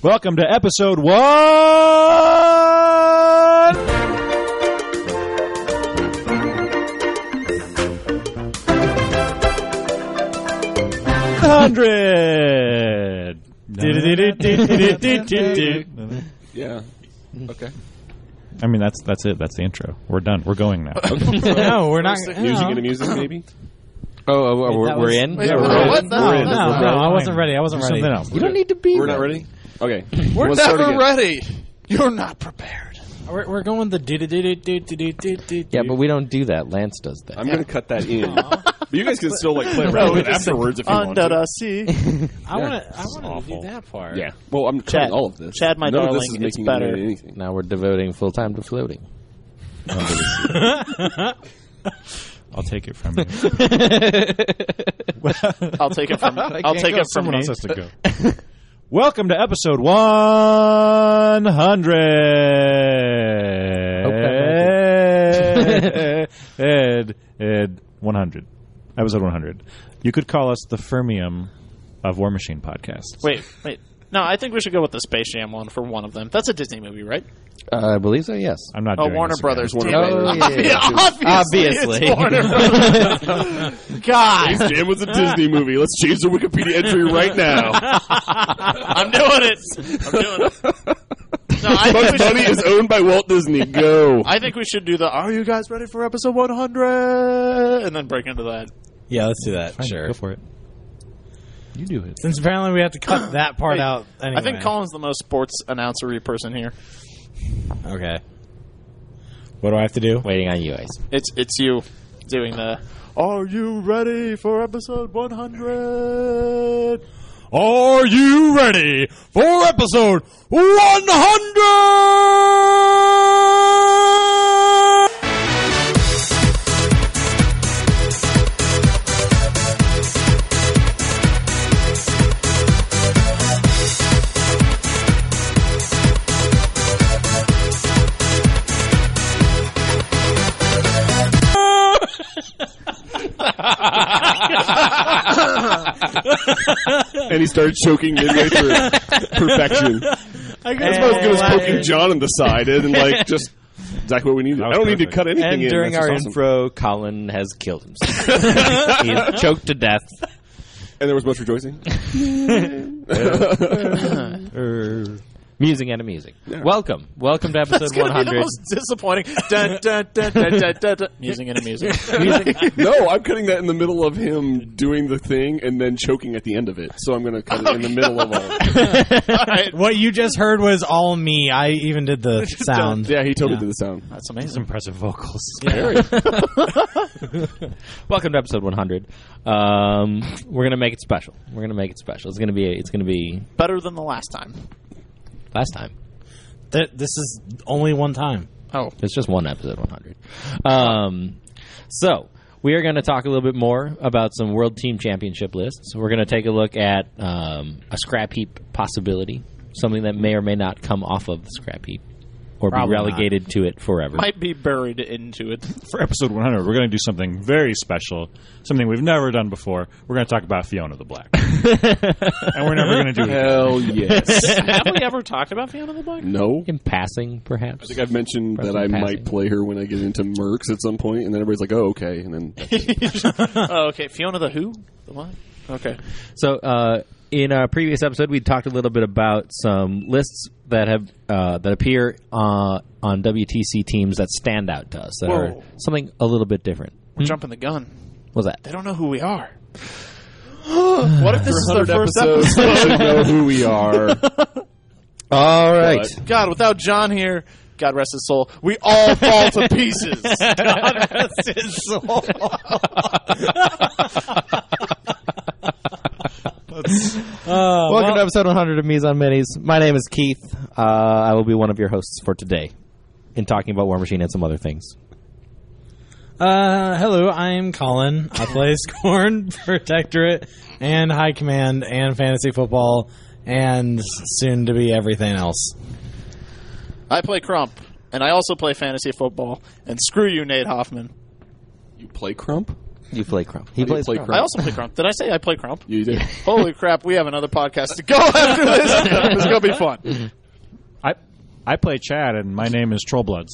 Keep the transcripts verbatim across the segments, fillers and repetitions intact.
Welcome to episode one hundred. Yeah. Okay. I mean, that's that's it. That's the intro. We're done. We're going now. No, we're not. Music into music, maybe? Oh, oh, oh we're, that we're was- in? Wait, yeah, no, we're no, in. what? No, We're in. no, We're no, ready. I wasn't ready. I wasn't ready. Something else. You don't need to be We're not ready. ready? Okay. We're Let's start never again. ready. You're not prepared. We're, we're going the do do do do do do do do. Yeah, but we don't do that. Lance does that. I'm going to cut that in. But you guys can still like play around with it afterwards if you want to. Under the sea. I want to. I want to do that part. Yeah. Well, I'm Chad, cutting all of this. Chad, my None darling, of this is it's making better. it into anything. Now we're devoting full time to floating. I'll take it from you. I'll take it from. I'll take it from Someone me. else has to go. Welcome to episode one hundred. Ed, Ed, one hundred. Episode one hundred. You could call us the Fermium of War Machine podcasts. Wait, wait. No, I think we should go with the Space Jam one for one of them. That's a Disney movie, right? Uh, I believe so, yes. I'm not Oh, doing Warner this again. Brothers. Warner Damn Oh, it. yeah, yeah, Obviously, Obviously. it's Warner Brothers. God, Space Jam was a Disney movie. Let's change the Wikipedia entry right now. I'm doing it. I'm doing it. No, I think, Bugs we Bunny should, is owned by Walt Disney. Go. I think we should do the. Are you guys ready for episode one hundred? And then break into that. Yeah, let's do that. Fine, Sure. Go for it. You do it. Since apparently we have to cut that part Wait, out. Anyway. I think Colin's the most sports announcery person here. Okay. What do I have to do? Waiting on you guys. It's it's you doing the. Are you ready for episode one hundred? Are you ready for episode one hundred? And he started choking midway through. Perfection. I That's about as good as poking John in the side and like just exactly what we need. I don't need to cut anything And in. during That's our just awesome. intro, Colin has killed himself. He is choked to death. And there was much rejoicing. Musing and amusing. Welcome. Welcome to episode Gonna one be the hundred. most disappointing. Dun, dun, dun, dun, dun, dun, dun. Musing and amusing. No, I'm cutting that in the middle of him doing the thing and then choking at the end of it. So I'm going to cut it in the middle of all. All right. What you just heard was all me. I even did the sound. Yeah, he totally Yeah. did the sound. That's Those amazing. impressive vocals. Welcome to episode one hundred. Um, we're gonna make it special. We're gonna make it special. It's gonna be. It's gonna be Better than the last time. last time. Th- This is only one time. Oh. It's just one episode one hundred. Um, so we are going to talk a little bit more about some World Team Championship lists. We're going to take a look at um, a scrap heap possibility, something that may or may not come off of the scrap heap or Probably be relegated to it forever. Might be buried into it. For episode one hundred, we're going to do something very special, something we've never done before. We're going to talk about Fiona the Black. And we're never going to do it again. Hell yes. Have we ever talked about Fiona the Black? No. In passing, perhaps. I think I've mentioned Present that I passing. might play her when I get into Mercs at some point, and then everybody's like, "Oh, okay," and then that's it. Oh, okay. Fiona the who? The what? Okay. So, uh, in a previous episode, we talked a little bit about some lists that have uh, that appear uh, on W T C teams that stand out to us, that Whoa. are something a little bit different. We're jumping the gun. What's that? They don't know who we are. What if this is their first episodes, episode? they know who we are. All right. But- God, without John here, God rest his soul, we all fall to pieces. God rest his soul. Uh, Welcome well, to episode one hundred of Mies on Minis. My name is Keith. Uh, I will be one of your hosts for today in talking about War Machine and some other things. Uh, hello, I'm Colin. I play Scorn, Protectorate, and High Command, and Fantasy Football, and soon to be everything else. I play Crump, and I also play fantasy football. And screw you, Nate Hoffman. You play Crump? You play Crump. He do you plays play Crump. Crump? I also play Crump. Did I say I play Crump? You did. Holy crap, we have another podcast to go after this. This is going to be fun. I I play Chad, and my name is Trollbloods.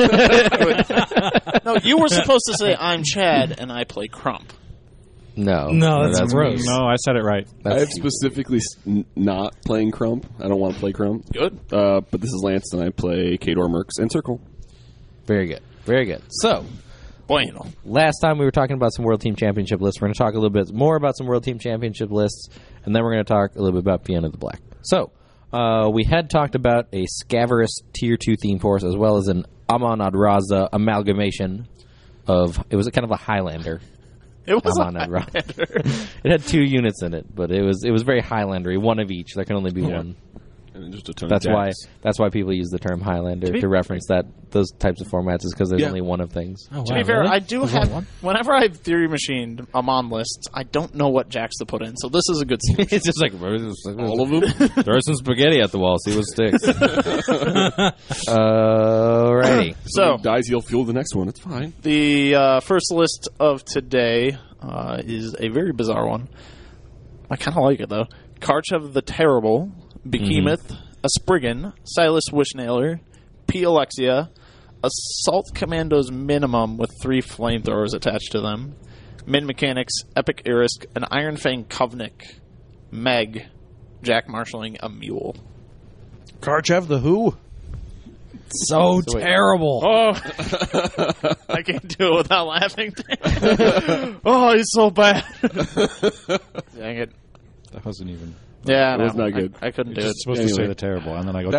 No, you were supposed to say I'm Chad and I play Crump. No. No, that's gross. No, I said it right. I have specifically s- n- not playing Crump. I don't want to play Crump. Good. Uh, but this is Lance, and I play Kador, Mercs, and Circle. Very good. Very good. So, Bueno. last time we were talking about some World Team Championship lists. We're going to talk a little bit more about some World Team Championship lists, and then we're going to talk a little bit about Fiona the Black. So, uh, we had talked about a Scaverous Tier two theme force, as well as an Amon Adraza amalgamation of, it was a kind of a Highlander. It was Amon a Adraza. It had two units in it, but it was it was very Highlandery, one of each. There can only be one. And just a ton That's of why jacks. that's why people use the term Highlander be- to reference that those types of formats is because there's Yeah. only one of things. Oh, To wow, be fair, really? I do There's have. only one? Whenever I've theory machined Amon lists, I don't know what jacks to put in, so this is a good solution. It's just like All of them? throw some spaghetti at the wall, see what sticks. Alrighty. So, If he dies, he'll fuel the next one. It's fine. the uh, first list of today uh, is a very bizarre one. I kind of like it, though. Karchev the Terrible, Behemoth, Mm-hmm. a Spriggan, Silas Wishnailer, P. Alexia, Assault Commandos Minimum with three flamethrowers attached to them, Min Mechanics, Epic Irisk, an Iron Fang Kovnik, Meg, Jack Marshalling a Mule. Karchev the who? So terrible. Oh, I can't do it without laughing. Oh, he's so bad. Dang it. That wasn't even. Yeah, It was no, not good. I, I couldn't do You're it. supposed to Anyway. say the terrible, and then I go.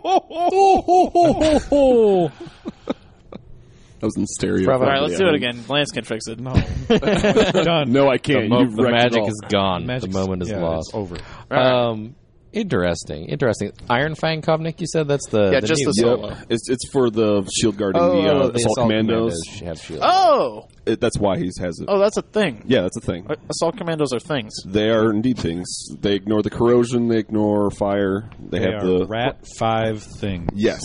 That was in stereo. All right, probably. let's do it again. Lance can fix it. No, done. No, I The, can't. mo- You've the wrecked it magic all. is gone. Magic's- the moment is yeah, lost. It's over. Um, interesting. Interesting. Iron Fang Kovnik, you said that's the Yeah, the just new- the Yep. solo. It's it's for the shield guarding Oh, the, uh, the assault, commandos. have shield. Oh, It, that's why he has it. oh, that's a thing. Yeah, that's a thing. Assault commandos are things. They are indeed things. They ignore the corrosion. They ignore fire. They, They have are the Rat Five thing. yes,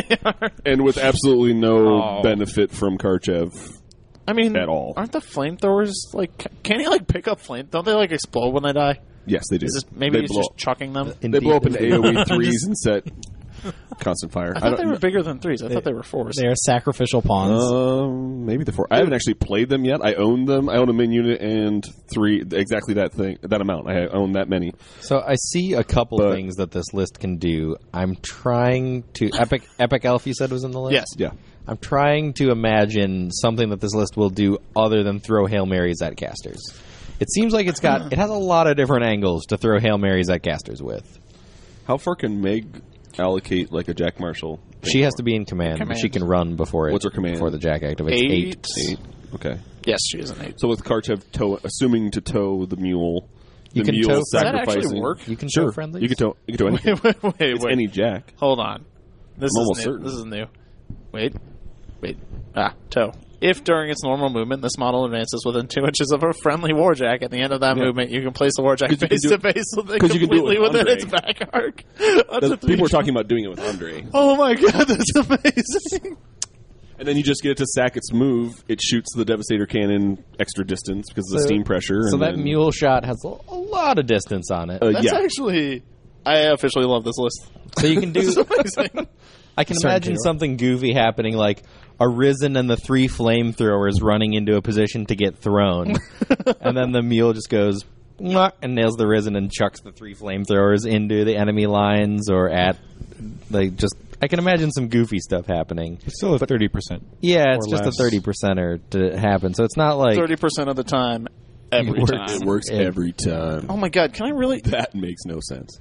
and with absolutely no Oh. benefit from Karchev. I mean, At all. aren't the flamethrowers like? ca- Can he like pick up flame? Don't they like explode when they die? Yes, they do. Is this, maybe they he's blow, just chucking them. they blow up into AoE threes and set constant fire. I thought they don't- were bigger than threes. I thought they were fours. They are sacrificial pawns. Um, maybe the four. I haven't actually played them yet. I own them. I own a min unit and three. Exactly that thing. That amount. I own that many. So I see a couple But- things that this list can do. I'm trying to Epic Epic Elf. You said was in the list. Yes. Yeah. I'm trying to imagine something that this list will do other than throw Hail Marys at casters. It seems like it's got it has a lot of different angles to throw Hail Marys at casters with. How far can Meg allocate like a Jack Marshall? She has to be in command. Command. She can run before it. What's her command? Before the Jack activates. Eight. Eight. Okay. Yes, she is an eight. So with Karchev tow, assuming to tow the mule, You the can mule tow- Does that sacrificing. actually work? You can Sure. tow friendlies? You can tow. You can tow anything. wait, wait, It's wait. any Jack. Hold on. This I'm is almost new. certain. This is new. Wait, wait. Ah, toe. If during its normal movement, this model advances within two inches of a friendly warjack, at the end of that Yeah. movement, you can place the warjack 'Cause you can face do to it- face with it 'cause you can do it completely with within Andre. its back arc. That's a That's, three people are try- talking about doing it with Andre. Oh my god, that's amazing! And then you just get it to sack its move. It shoots the Devastator cannon extra distance because of the So- steam pressure. So and that then, mule shot has a, a lot of distance on it. Uh, That's yeah. actually. I officially love this list. so you can This is do. amazing. I can Sorry, imagine Taylor. something goofy happening, like a Risen and the three flamethrowers running into a position to get thrown, and then the mule just goes "Mwah," and nails the Risen and chucks the three flamethrowers into the enemy lines or at like just. I can imagine some goofy stuff happening. It's still at thirty percent. Yeah, it's Or just less. a thirty percenter to happen. So it's not like Thirty percent of the time, every It works. time. It works Yeah. every time. Oh my god, can I really? That makes no sense.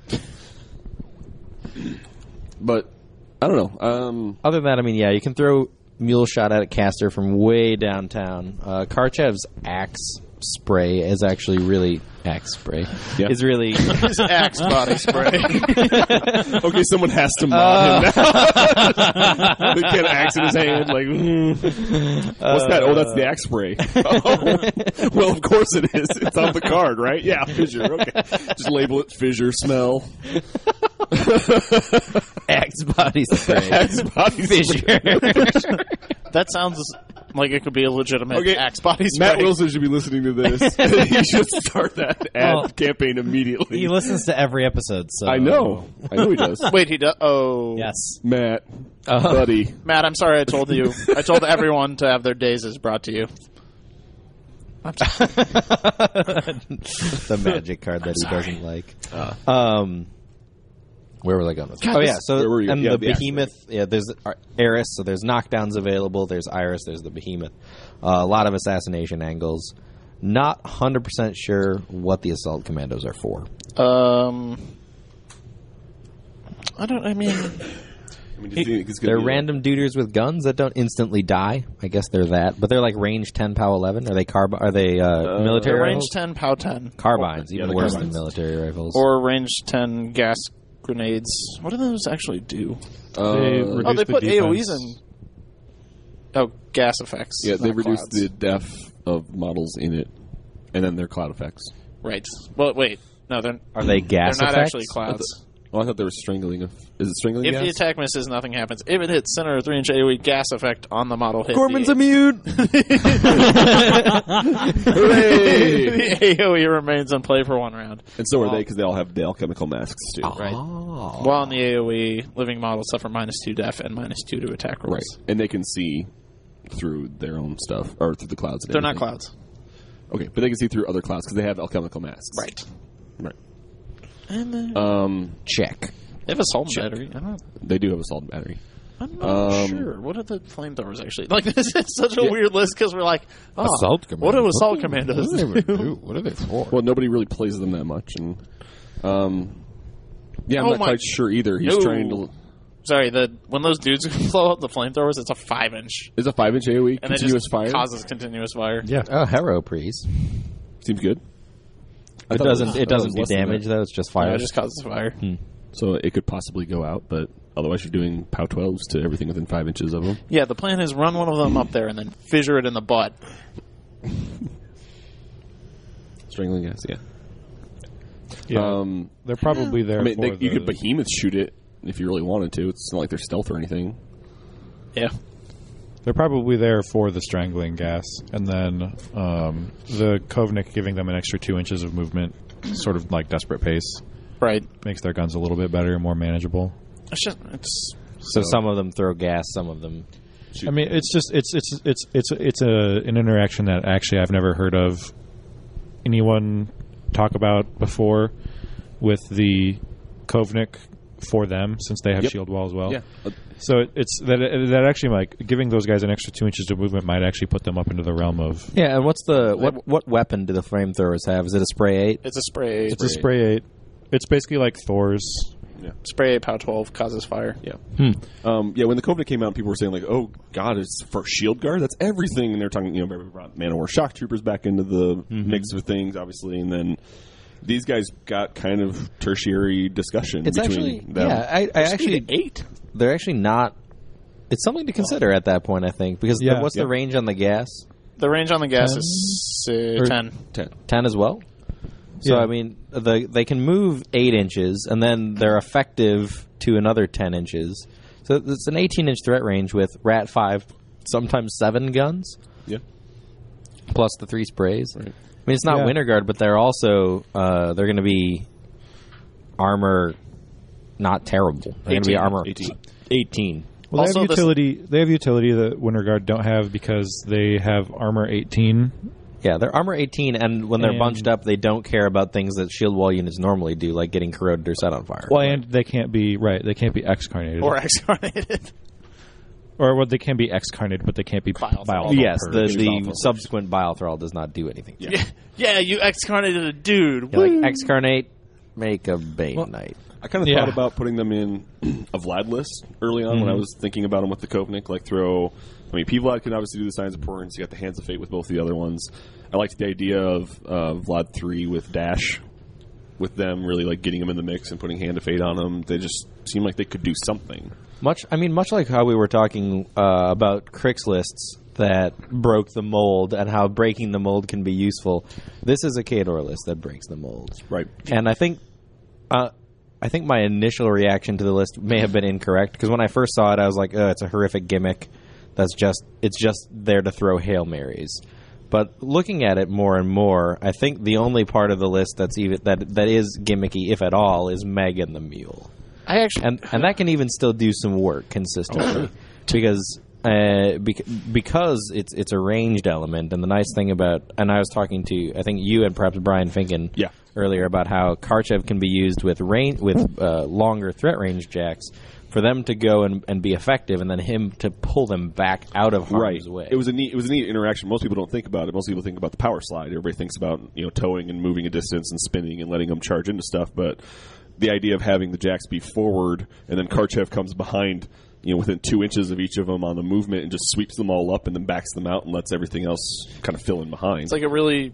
But I don't know. Um, other than that. I mean, yeah, you can throw mule shot at a caster from way downtown. Uh, Karchev's axe spray is actually really axe spray Yeah. is really His axe body spray. okay, someone has to mod him now. They get an axe in his hand. Like, mm. what's that? Oh, that's the axe spray. Oh. Well, of course it is. It's on the card, right? Yeah, fissure. Okay, just label it fissure smell. axe body spray. Axe body Fissure. That sounds Like it could be a legitimate Okay, Axe body Matt spray. Wilson should be listening to this. He should start that ad Well, campaign immediately. He listens to every episode, so I know. I know he does. Wait, he does. Oh, Yes. Matt, Uh, buddy. Matt, I'm sorry I told you. I told everyone to have their days brought to you. the magic card that he doesn't like. Um, where was I going with? God, Oh yeah, this- so Where were you? and Yeah, the the Axe behemoth. Yeah, there's uh, Eris, so there's knockdowns available. There's Iris. There's the behemoth. Uh, a lot of assassination angles. Not one hundred percent sure what the assault commandos are for. Um, I don't. I mean, I mean, do you think it's gonna They're be random duders with guns that don't instantly die. I guess they're that, but they're like range ten, POW eleven. Are they carb? Are they uh, military they're range rifles? ten, POW ten, Carbines, Yeah, even the worse carbines. than military rifles. or range ten gas grenades. What do those actually do? Uh, They Oh, reduce they the put A O Es defense. in. Oh, gas effects. yeah, they not reduce clouds. the depth of models in it, and then their cloud effects. Right. Well, wait. No, they're Are they gas they're not effects? actually clouds. Oh, I thought they were strangling. Of, is it strangling If gas? the attack misses, nothing happens. If it hits center or three inch A O E gas effect on the model hit, Gorman's the, immune. Hooray! the A O E remains in play for one round. And so are they, because they all have the alchemical masks too. Right. Oh. While in the A O E, living models suffer minus two def and minus two to attack rolls. Right, and they can see through their own stuff or through the clouds. And They're not everything. clouds. Okay, but they can see through other clouds because they have alchemical masks. Right. Right. And then Um, Check. they have a salt battery. I don't, they do have a assault battery. I'm not Um, sure. What are the flamethrowers actually? Like, this is such a Yeah. weird list because we're like, oh, Assault what do commandos. assault commandos do? What are they for? Well, nobody really plays them that much, and um, yeah, I'm Oh not my- quite sure either. He's No. trying to. Sorry, the when those dudes blow up the flamethrowers, it's a five inch, Is a five inch A O E and it continuous just fire? causes continuous fire. Yeah. Oh, Hero Priest. Seems good. I It thought doesn't. was- It I thought doesn't was do less than damage that. though. It's just Yeah, fire. it just causes fire. So it could possibly go out, but otherwise you're doing POW twelves to everything within five inches of them. Yeah, the plan is run one of them up there and then fissure it in the butt. Strangling gas, yeah. Yeah. Um, They're probably there I mean, for they, the, you could behemoth shoot it if you really wanted to. It's not like they're stealth or anything. Yeah. They're probably there for the strangling gas, and then um, the Kovnik giving them an extra two inches of movement, sort of like desperate pace, Right. makes their guns a little bit better and more manageable. It's just it's So some of them throw gas. Some of them. Shoot. I mean, it's just it's it's it's it's it's a an interaction that actually I've never heard of anyone talk about before with the Kovnik for them, since they have Yep. shield wall as well. Yeah. Uh, So it, it's that that actually like giving those guys an extra two inches of movement might actually put them up into the realm of Yeah, and what's the what? What weapon do the flamethrowers have? Is it a spray eight? it's a spray. it's a spray eight. It's basically like Thor's. spray eight POW twelve causes fire. Yeah. Um, yeah, when the Covenant came out, people were saying, like, oh, God, it's for shield guard? That's everything. And they're talking, you know, we brought Man of War Shock Troopers back into the mix of things, obviously. And then these guys got kind of tertiary discussion It's between actually them. yeah. I, I actually eight. they're actually not. It's something to consider at that point, I think, because the- Yeah. what's Yeah. the range on the gas? The range on the gas Ten? is uh, Or- ten. Ten. Ten as well. So Yeah. I mean, the they can move eight inches, and then they're effective to another ten inches. So it's an eighteen-inch threat range with Rat five, sometimes seven guns, Yeah. plus the three sprays. I mean, it's not Yeah. Winter Guard, but they're also uh, they're going to be armor, not terrible. They're going to be eighteen. armor eighteen. eighteen. Well, Also, they have this- utility. They have utility that Winter Guard don't have because they have armor eighteen. Yeah, they're armor eighteen, and when they're And- bunched up, they don't care about things that shield wall units normally do, like getting corroded or set on fire. Well, and they can't be right. They can't be excarnated, Or excarnated. or well, they can be excarnated, but they can't be Bile bile. Yes, the, purged. the subsequent bile thrall does not do anything. Yeah. Yeah, you excarnated a dude. Yeah, Woo. like excarnate, make a Bane Well, Knight. I kind of Yeah. thought about putting them in a Vlad list early on when I was thinking about them with the Kovnik. Like, throw. I mean, P-Vlad can obviously do the Signs of Portents. You got the Hands of Fate with both the other ones. I liked the idea of uh, Vlad three with Dash, with them really like getting them in the mix and putting Hand of Fate on them. They just seem like they could do something. Much, I mean, much like how we were talking uh, about Crix lists that broke the mold and how breaking the mold can be useful. This is a Khador list that breaks the mold, Right. and I think, uh, I think my initial reaction to the list may have been incorrect because when I first saw it, I was like, "Oh, it's a horrific gimmick That's just it's just there to throw Hail Marys. But looking at it more and more, I think the only part of the list that's even that that is gimmicky, if at all, is Meg and the Mule. I actually And and that can even still do some work consistently because uh, bec- because it's it's a ranged element. And the nice thing about and I was talking to I think you and perhaps Brian Finken Yeah. earlier about how Karchev can be used with range with uh, longer threat range jacks for them to go and, and be effective, and then him to pull them back out of harm's way. It was a neat. It was a neat interaction. Most people don't think about it. Most people think about the power slide. Everybody thinks about you know towing and moving a distance and spinning and letting them charge into stuff. But the idea of having the jacks be forward and then Karchev comes behind, you know, within two inches of each of them on the movement and just sweeps them all up and then backs them out and lets everything else kind of fill in behind. it's like a really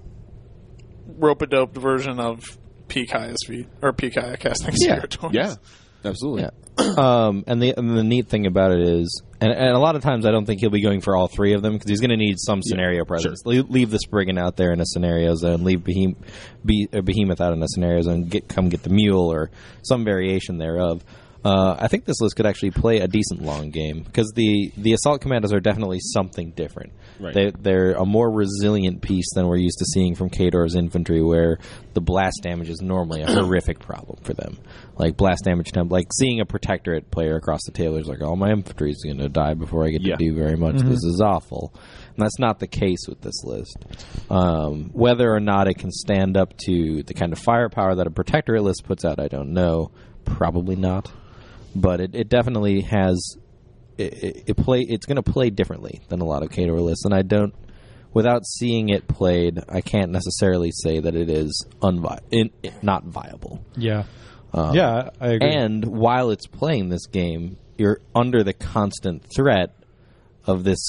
rope-a-doped version of peak I S V or peak I casting Yeah. territories. yeah, absolutely. Yeah. um, and the and the neat thing about it is, and, and a lot of times I don't think he'll be going for all three of them because he's going to need some scenario presence. sure. Leave, leave the Spriggan out there in a scenario zone. Leave Behem- Be- uh, Behemoth out in a scenario zone. Get come get the Mule or some variation thereof. Uh, I think this list could actually play a decent long game because the, the Assault Commandos are definitely something different. Right. They, they're a more resilient piece than we're used to seeing from Khador's infantry, where the blast damage is normally a horrific problem for them. Like blast damage, temp- like seeing a Protectorate player across the table is like, oh, my infantry is going to die before I get Yeah. to do very much. This is awful. And that's not the case with this list. Um, whether or not it can stand up to the kind of firepower that a Protectorate list puts out, I don't know. Probably not. But it, it definitely has it, it, it play. It's going to play differently than a lot of Khador lists, and I don't. Without seeing it played, I can't necessarily say that it is unvi- in, not viable. Yeah. Um, yeah, I agree. And while it's playing this game, you're under the constant threat of this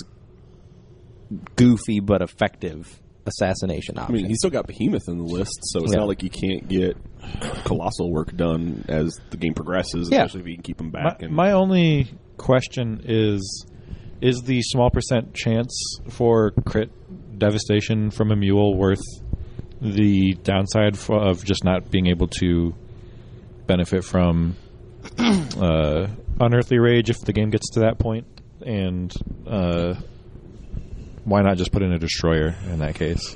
goofy but effective assassination I option. mean, he's still got Behemoth in the list, so it's Yeah. not like you can't get colossal work done as the game progresses, Yeah. especially if you can keep them my, back. and my only question is is the small percent chance for crit devastation from a Mule worth the downside f- of just not being able to benefit from uh, Unearthly Rage if the game gets to that point? And uh, why not just put in a Destroyer in that case?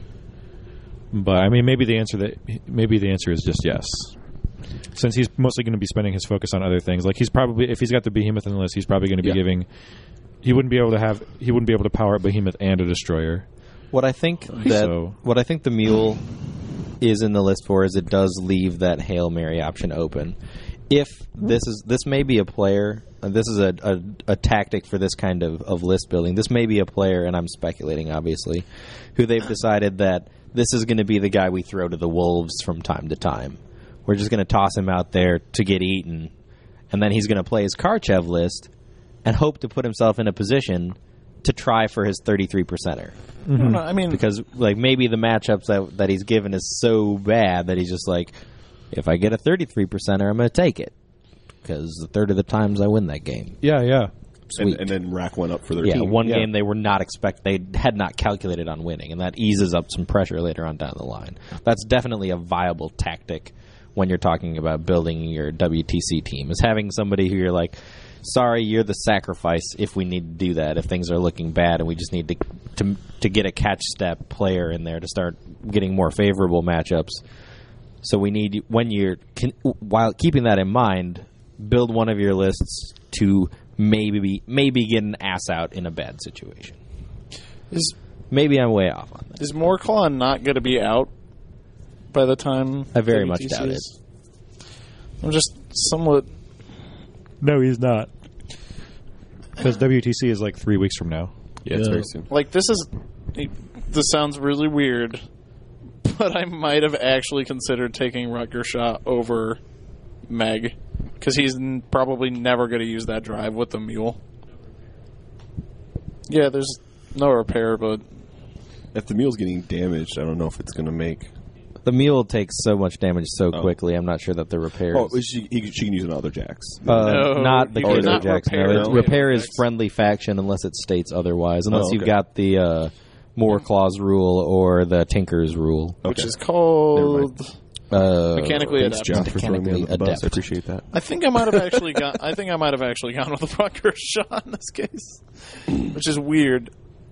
But I mean, maybe the answer that maybe the answer is just yes, since he's mostly going to be spending his focus on other things. Like he's probably, if he's got the Behemoth in the list, he's probably going to be Yeah. giving. He wouldn't be able to have. He wouldn't be able to power up Behemoth and a Destroyer. What I think that So- what I think the Mule is in the list for is it does leave that Hail Mary option open. If this is this may be a player, and this is a, a, a tactic for this kind of, of list building. This may be a player, and I'm speculating, obviously, who they've decided that this is going to be the guy we throw to the wolves from time to time. We're just going to toss him out there to get eaten, and then he's going to play his Karchev list and hope to put himself in a position to try for his thirty-three percenter. I don't know. I mean, Because like maybe the matchups that that he's given is so bad that he's just like, if I get a thirty-three percenter, I'm going to take it because the third of the times I win that game. Yeah, yeah. and, and then rack one up for their Yeah, team. one game they were not expect they had not calculated on winning, and that eases up some pressure later on down the line. That's definitely a viable tactic when you're talking about building your W T C team. Is having somebody who you're like, sorry, you're the sacrifice if we need to do that, if things are looking bad and we just need to to, to get a catch step player in there to start getting more favorable matchups. So we need, when you're, can, while keeping that in mind, build one of your lists to maybe maybe get an ass out in a bad situation. is Maybe I'm way off on that. is Moorclaw not going to be out by the time I very W much T C doubt it. is? I'm just somewhat. No, he's not. Because W T C is like three weeks from now. Yeah, it's very soon. Like, this is. This sounds really weird, but I might have actually considered taking Rutger Shaw over Meg, because he's n- probably never going to use that drive with the Mule. Yeah, there's no repair, but If the mule's getting damaged, I don't know if it's going to make. The mule takes so much damage so Oh. quickly, I'm not sure that the repairs... Oh, she, he, she can use it on other jacks. Uh, No, not the you Khador cannot Jacks. repair No, it's, the repair Khador is Jacks. friendly faction unless it states otherwise. Unless Oh, you've okay. got the uh, Moorclaw's rule or the Tinker's rule. which Okay. is called Uh, Mechanically Thanks, adept. John, for throwing me on the bus. Adept. I appreciate that. I think I might have actually gone. I think I might have actually gone with the Rucker shot in this case, which is weird.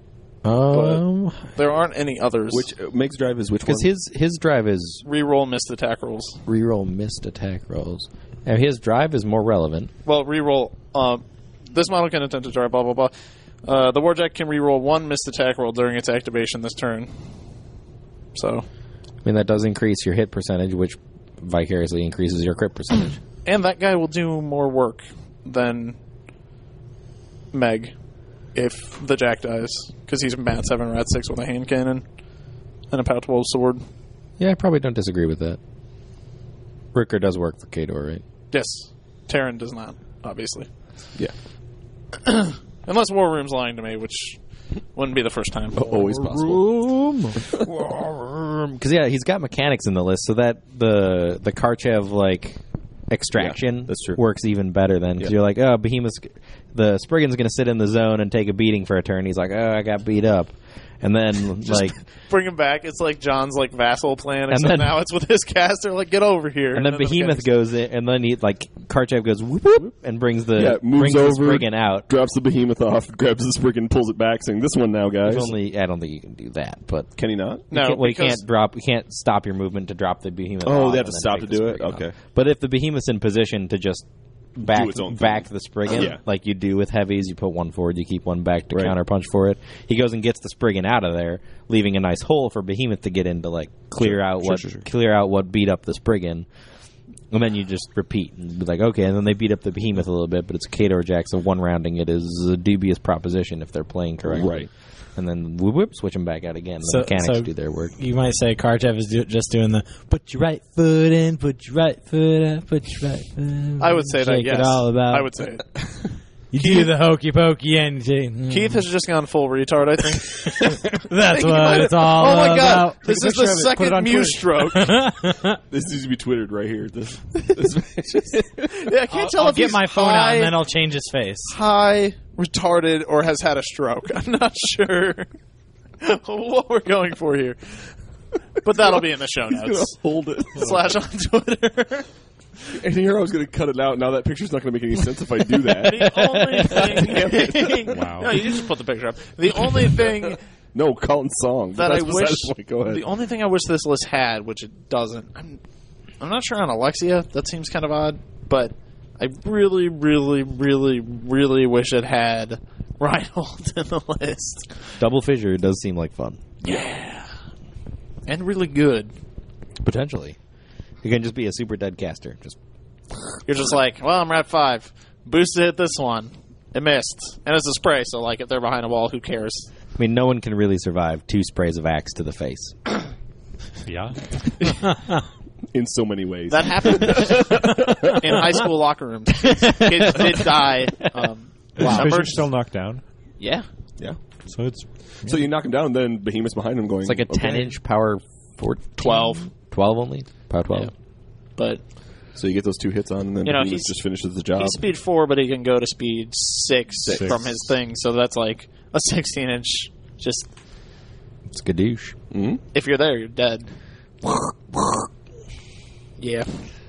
Um, There aren't any others. Which uh, Meg's drive is which one? because his his drive is reroll missed attack rolls. reroll missed attack rolls, and his drive is more relevant. Well, reroll. Um, this model can attempt to drive. Blah blah blah. Uh, the Warjack can reroll one missed attack roll during its activation this turn. So, I mean, that does increase your hit percentage, which vicariously increases your crit percentage. and that guy will do more work than Meg if the Jack dies, because he's Mat seven, Rat six with a hand cannon and a Pow twelve sword. Yeah, I probably don't disagree with that. Ricker does work for Kador, right? Yes, Terran does not, obviously, Yeah. unless War Room's lying to me, which wouldn't be the first time. Always possible. Because yeah, he's got mechanics in the list, so that the the Karchev like extraction Yeah, that's true. works even better. Then because Yeah. you're like, oh, Behemoth, the Spriggan's going to sit in the zone and take a beating for a turn. He's like, oh, I got beat up, and then like. Bring him back. It's like John's like vassal plan, And except then- now it's with his caster. Like, get over here. And then the Behemoth mechanics- goes in, and then he like Karchev goes whoop, whoop, and brings the Yeah, moves brings the over, Spriggan out. drops the behemoth off, grabs the Spriggan, and pulls it back, saying, "This one now, guys." There's only I don't think you can do that, but Can he not? No, you can't, well, you because- can't drop. You can't stop your movement to drop the Behemoth. Oh, off they have and to then stop take to the do it? Spriggan off. Okay. But if the Behemoth's in position to just back its own thing. back the Spriggan, Yeah. like you do with heavies, you put one forward, you keep one back to Right. counter punch for it. He goes and gets the Spriggan out of there, leaving a nice hole for Behemoth to get in to like clear Sure, out sure, what sure, sure. clear out what beat up the Spriggan. And then you just repeat and be like, okay, and then they beat up the Behemoth a little bit, but it's Kador Jack, so one rounding it is a dubious proposition if they're playing correctly. Right. And then whoop, whoop, switch them back out again. The So- mechanics so- do their work. You might say Karchev is do, just doing the put your right foot in, put your right foot out, put your right foot in. I would say that, shake yes. it all about. I would say it. You do the hokey pokey and you take- Keith has just gone full retard, I think. That's He might what have- it's all Oh my god, about. this Take a is the picture of it, put it second on Muse stroke. This needs to be twittered right here. This, this Yeah, I can't I'll, tell I'll if get he's my phone out high, and then I'll change his face. high, retarded, or has had a stroke. I'm not sure what we're going for here. But that'll be in the show He's gonna notes. hold it. Slash on Twitter. And here I was going to cut it out. Now that picture's not going to make any sense if I do that. The only thing. Wow. No, you can just put the picture up. The only thing No, Colin's song. that But I that's beside wish. the point. Go ahead. The only thing I wish this list had, which it doesn't. I'm, I'm not sure on Alexia. That seems kind of odd. But I really, really, really, really wish it had Reinhold in the list. Double Fissure does seem like fun. Yeah. And really good. Potentially. You can just be a super dead caster. Just You're just like, well, I'm at five. Boost to hit this one. It missed. And it's a spray, so like if they're behind a wall, who cares? I mean, no one can really survive two sprays of axe to the face. Yeah. In so many ways. That happened in high school locker rooms. Kids, kids did die. Um, Wow. Remember- Fisher's still knocked down, Yeah. yeah. so it's So you knock him down, then Behemoth's behind him going. It's like a okay. ten-inch power fourteen? twelve. twelve only? Power twelve. Yeah. But So you get those two hits on, and then You know, Behemoth he's- just finishes the job. he's speed four, but he can go to speed six, Six. from his thing. So that's like a sixteen inch. Just It's Gadoosh. hmm if you're there, you're dead. Yeah.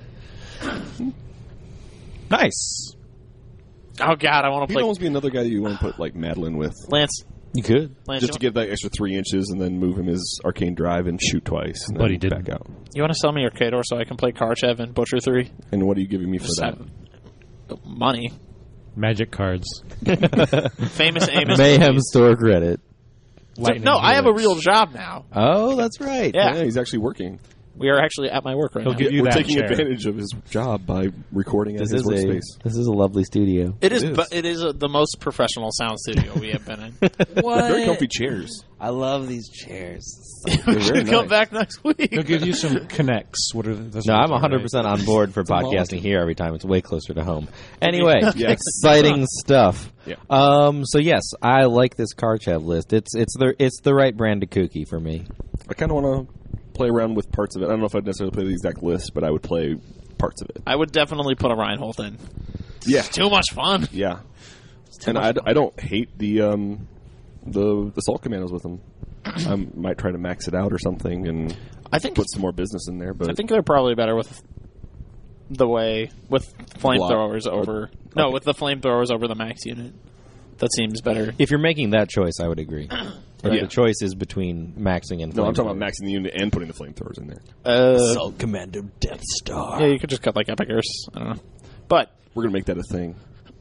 nice. Oh God, I want to He'd play almost be another guy that you want to put like Madeline with, Lance. You could. Lance, just you, to give that extra three inches, and then move him his arcane drive and shoot twice. And But then he didn't. back out. you want to sell me your Kador so I can play Karchev and Butcher three? And what are you giving me for that? Money. Magic cards. Famous Amos. Mayhem movies. store credit. Lightning No, I have a helix. real job now. Oh, that's right. Yeah. Yeah, he's actually working. We are actually at my work right He'll now. give you We're that taking chair. advantage of his job by recording at This his is a workspace. this is a lovely studio. It is, It is. but it is a, the most professional sound studio we have been in. Very comfy chairs. I love these chairs. we very should come nice. back next week. He'll give you some connects. What are the, No, I'm one hundred percent on board for a podcasting molecule. here every time. It's way closer to home. Anyway, Yes. exciting stuff. Yeah. Um. So yes, I like this Karchev list. It's it's the it's the right brand of kooky for me. I kind of want to play around with parts of it. I don't know if I'd necessarily play the exact list, but I would play parts of it. I would definitely put a Reinhold in. Yeah, Too much fun. yeah. And I, I don't hate the um the the Assault Commandos with them. I might try to max it out or something. And I think put some more business in there. But I think they're probably better with the way with flamethrowers over. No, Okay. with the flamethrowers over the max unit. That seems better. If you're making that choice, I would agree. If Yeah. the choice is between maxing and no, I'm talking flamethrowers. about maxing the unit and putting the flamethrowers in there. Uh, Assault Commando Death Star. yeah, you could just cut like Epic Earths. I don't know. But We're gonna make that a thing.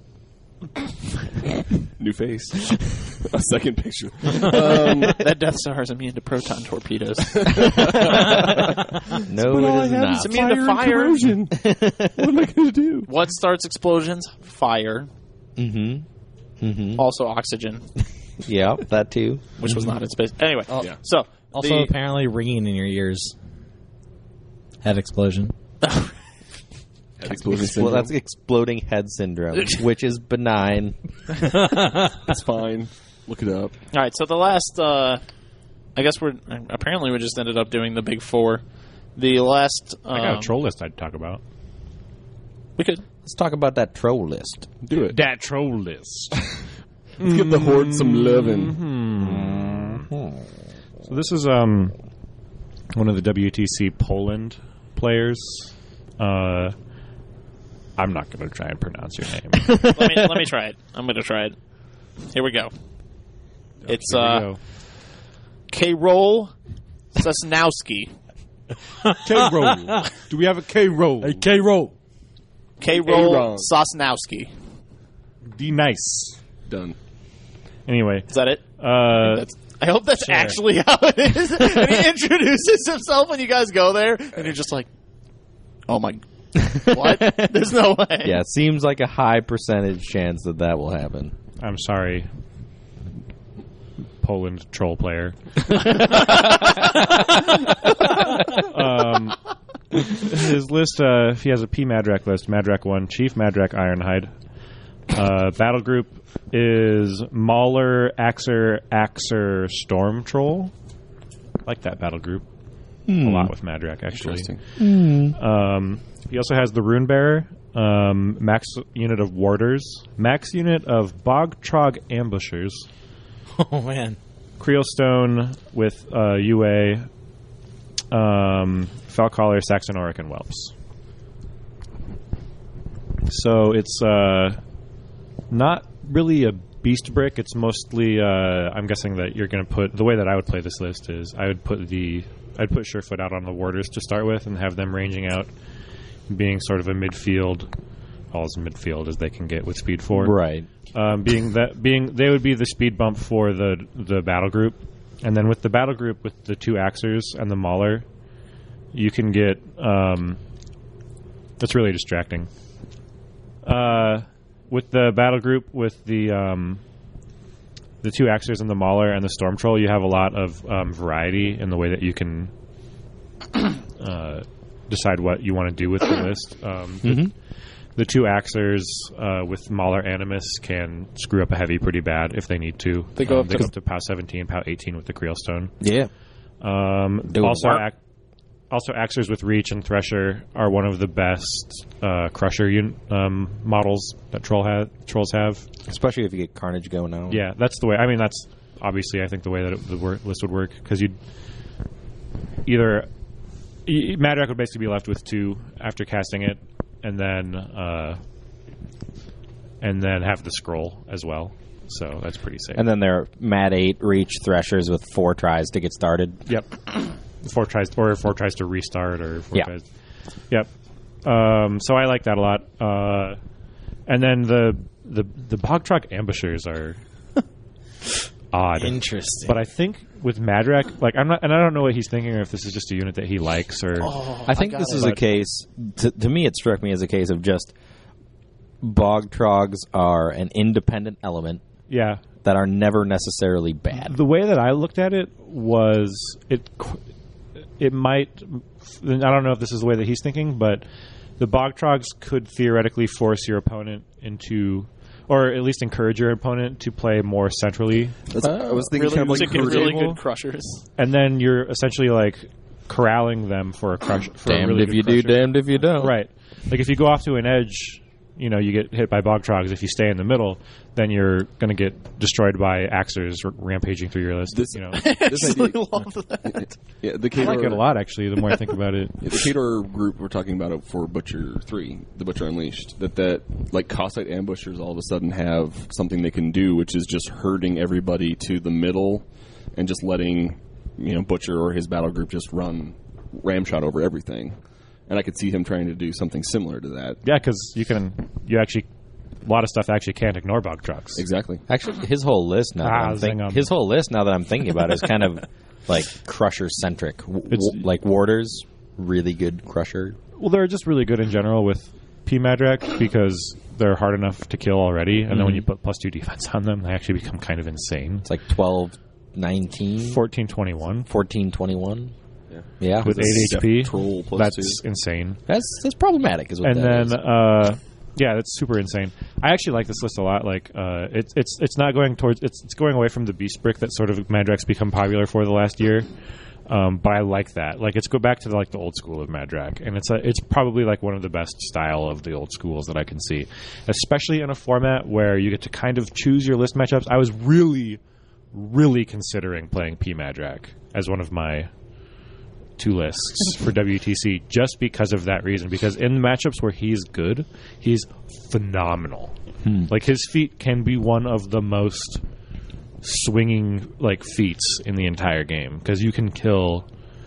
New face. A second picture. Um, that Death Star is immune to proton torpedoes. No, it is not. It's immune to fire. corrosion. What am I gonna do? What starts explosions? Fire. Mm-hmm. Mm-hmm. Also oxygen, Yeah, that too. which was not in space. Anyway, Yeah. so Also, the, apparently ringing in your ears. Head explosion. Head explosion Well, syndrome. that's exploding head syndrome, which is benign. That's fine. Look it up. all right. So the last, uh, I guess we're apparently we just ended up doing the big four. The last, um, I got a troll list I'd talk about. we could. Let's talk about that troll list. Do it. That troll list. Let's give the horde some loving. So this is um one of the W T C Poland players. Uh, I'm not going to try and pronounce your name. let me let me try it. I'm going to try it. Here we go. It's Here we uh, go. K-Roll Sosnowski. K-roll. Do we have a K-roll? K-Roll. K-Roll Aaron. Sosnowski. D nice. Done. Anyway, Is that it? uh, That's, I hope that's sure. actually how it is. And he introduces himself when you guys go there, and you're just like, "Oh my, what? There's no way." Yeah, it seems like a high percentage chance that that will happen. I'm sorry, Poland troll player. um, his list, uh, he has a P Madrak list. Madrak one, Chief Madrak Ironhide. Uh, battle group is Mauler, Axer, Axer, Storm Troll. I like that battle group a lot with Madrak, actually. Interesting. Um, he also has the Rune Bearer, um, max unit of Warders, max unit of Bog-Trog Ambushers, Oh, man. Creelstone with uh, U A, um, Falcaller, Saxon Auric, and Whelps. So it's uh, not really a beast brick. It's mostly, uh, I'm guessing that you're going to put, the way that I would play this list is I would put the, I'd put Surefoot out on the Warders to start with and have them ranging out, being sort of a midfield, all as midfield as they can get with Speed four. Right. Um, being that being they would be the speed bump for the the battle group, and then with the battle group with the two Axers and the Mauler, you can get um, that's really distracting. Uh, with the battle group with the um, the two Axers and the Mauler and the Storm Troll, you have a lot of um, variety in the way that you can uh, decide what you want to do with the list. Um, the, Mm-hmm. the two Axers uh, with Mauler Animus can screw up a heavy pretty bad if they need to. They go um, up they to- go up to POW seventeen, POW eighteen with the Creelstone. Yeah. Um, Do also, work. ac- also Axers with Reach and Thresher are one of the best uh, Crusher un- um, models that troll ha- trolls have. Especially if you get Carnage going on. Yeah, that's the way. I mean, that's obviously I think the way that it, the wor- list would work because you'd either y- Madrak would basically be left with two after casting it, and then uh, and then have the scroll as well. So that's pretty safe. And then there are Mad eight Reach Threshers with four tries to get started. Yep. Four tries, or four tries to restart, or four Yeah. tries. Yep. Um, so I like that a lot. Uh, and then the the the Bog-Trog Ambushers are odd, Interesting. but I think with Madrak, like I'm not, and I don't know what he's thinking, or if this is just a unit that he likes, or I think this is a But- case, to, to me, it struck me as a case of just Bog Trogs are an independent element yeah. that are never necessarily bad. The way that I looked at it was it. qu- It might. I don't know if this is the way that he's thinking, but the Bog-Trogs could theoretically force your opponent into, or at least encourage your opponent to play more centrally, That's, I was thinking Really, kind of to like get really Crucible. good crushers. and then you're essentially like corralling them for a crush. For a really good crusher. damned if you don't. Right. Like if you go off to an edge, you know, you get hit by bog trogs. If you stay in the middle, then you're going to get destroyed by axers r- rampaging through your list. This- you know, This idea, love that. yeah, the I Khador, like it a lot actually. The more I think about it, yeah, the Khador group we're talking about it for Butcher three, the Butcher Unleashed. That that like Cossite ambushers all of a sudden have something they can do, which is just herding everybody to the middle and just letting you know Butcher or his battle group just run ramshot over everything. And I could see him trying to do something similar to that. yeah, because you can, you actually, a lot of stuff actually can't ignore bog trogs. Exactly. Actually, his whole list now. Ah, that I'm think- zing 'em. his whole list now that I'm thinking about it is kind of like Crusher centric. W- It's- w- like Warders, really good Crusher. Well, they're just really good in general with P Madrak because they're hard enough to kill already, and then when you put plus two defense on them, they actually become kind of insane. It's like twelve, nineteen, fourteen twenty-one fourteen, twenty-one. Yeah. Yeah, with eight Def H P. Troll plus That's two. insane. that's that's problematic. Is what And that then, is. uh, yeah, that's super insane. I actually like this list a lot. Like, uh, it's it's it's not going towards it's it's going away from the beast brick that sort of Madrak's become popular for the last year. Um, but I like that. Like, it's go back to the, like the old school of Madrak, and it's a, it's probably like one of the best style of the old schools that I can see, especially in a format where you get to kind of choose your list matchups. I was really, really considering playing P Madrak as one of my two lists for W T C just because of that reason. Because in the matchups where he's good, he's phenomenal. Like, his feat can be one of the most swinging like feats in the entire game because you can kill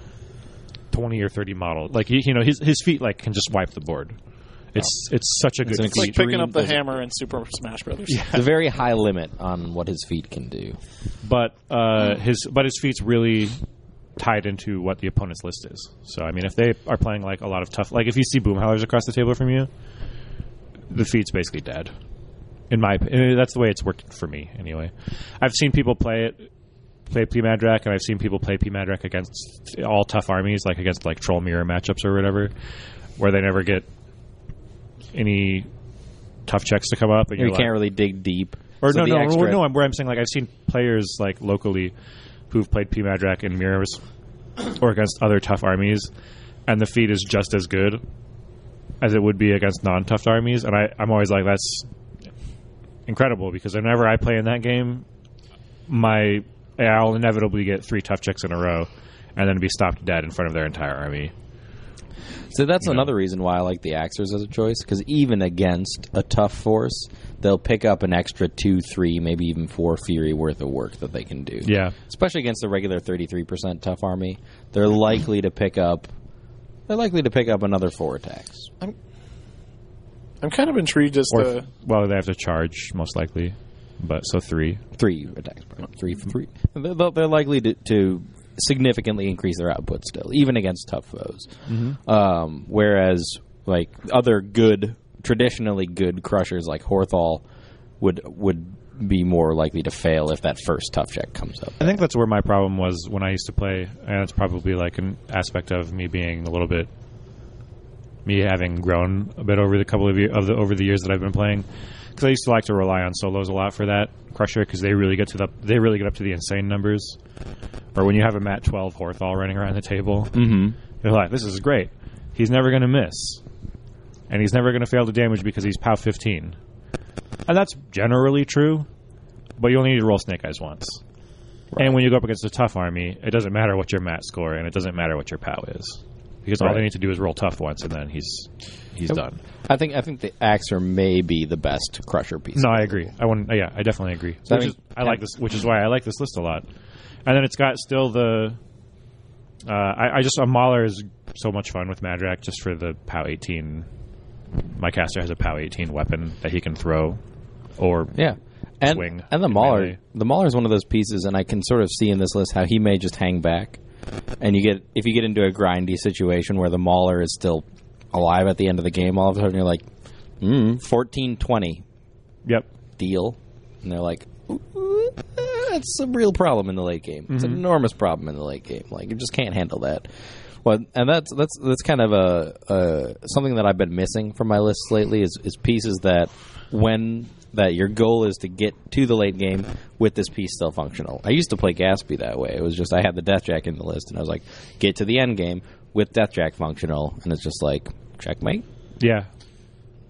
twenty or thirty models. Like, you, you know, his his feat like can just wipe the board. It's it's such a good an It's like feat. picking up the Extreme- hammer in Super Smash Brothers. It's a very high limit on what his feet can do. But uh, his but his feat's really tied into what the opponent's list is. So I mean, if they are playing like a lot of tough, like if you see Boomhowlers across the table from you, the feat's basically dead. In my opinion, that's the way it's worked for me anyway. I've seen people play it, play P Madrak, and I've seen people play P Madrak against all tough armies, like against like Troll Mirror matchups or whatever, where they never get any tough checks to come up, and You you're can't like, really dig deep. or So no, the no, extra- no. I'm, where I'm saying, like, I've seen players like locally who've played P Madrak in mirrors or against other tough armies, and the feat is just as good as it would be against non-tough armies. And I, I'm always like, that's incredible because whenever I play in that game, my I'll inevitably get three tough checks in a row, and then be stopped dead in front of their entire army. So that's You know. another reason why I like the Axers as a choice, because even against a tough force, they'll pick up an extra two, three, maybe even four Fury worth of work that they can do. Yeah. Especially against the regular thirty-three percent tough army, they're likely to pick up. They're likely to pick up another four attacks. I'm kind of intrigued as Or to well, they have to charge most likely, but so three. Three attacks, per- three from three. They're, they're likely to, to significantly increase their output still, even against tough foes. Um, whereas, like other good, traditionally good crushers like Horthal would would be more likely to fail if that first tough check comes up. I think that's where my problem was when I used to play, and it's probably like an aspect of me being a little bit, me having grown a bit over the couple of, year, of the over the years that I've been playing, because I used to like to rely on solos a lot for that crusher because they really get to the they really get up to the insane numbers. Or when you have a Mat twelve Horthal running around the table, Mm-hmm. you're like, this is great. He's never going to miss, and he's never going to fail to damage because he's POW fifteen. And that's generally true, but you only need to roll Snake Eyes once. And when you go up against a tough army, it doesn't matter what your mat score, and it doesn't matter what your POW is, because all Right. they need to do is roll tough once, and then he's he's done. I think I think the Axer may be the best crusher piece. No, I agree. I want. Yeah, I definitely agree. So, I which mean, is, I like this, which is why I like this list a lot. And then it's got still the. Uh, I, I just a Mauler is so much fun with Madrak just for the POW eighteen. My caster has a POW eighteen weapon that he can throw, or Yeah. And, swing and the in Mauler, melee. the Mauler is one of those pieces, and I can sort of see in this list how he may just hang back. And you get if you get into a grindy situation where the Mauler is still alive at the end of the game, all of a sudden you're like, mm, fourteen twenty Yep. deal, and they're like, "Ooh, that's a real problem in the late game. It's an enormous problem in the late game. Like you just can't handle that." Well, and that's that's that's kind of a, a something that I've been missing from my lists lately is, is pieces that when that your goal is to get to the late game with this piece still functional. I used to play Gatsby that way. It was just I had the Deathjack in the list, and I was like, get to the end game with Deathjack functional, and it's just like checkmate. Yeah.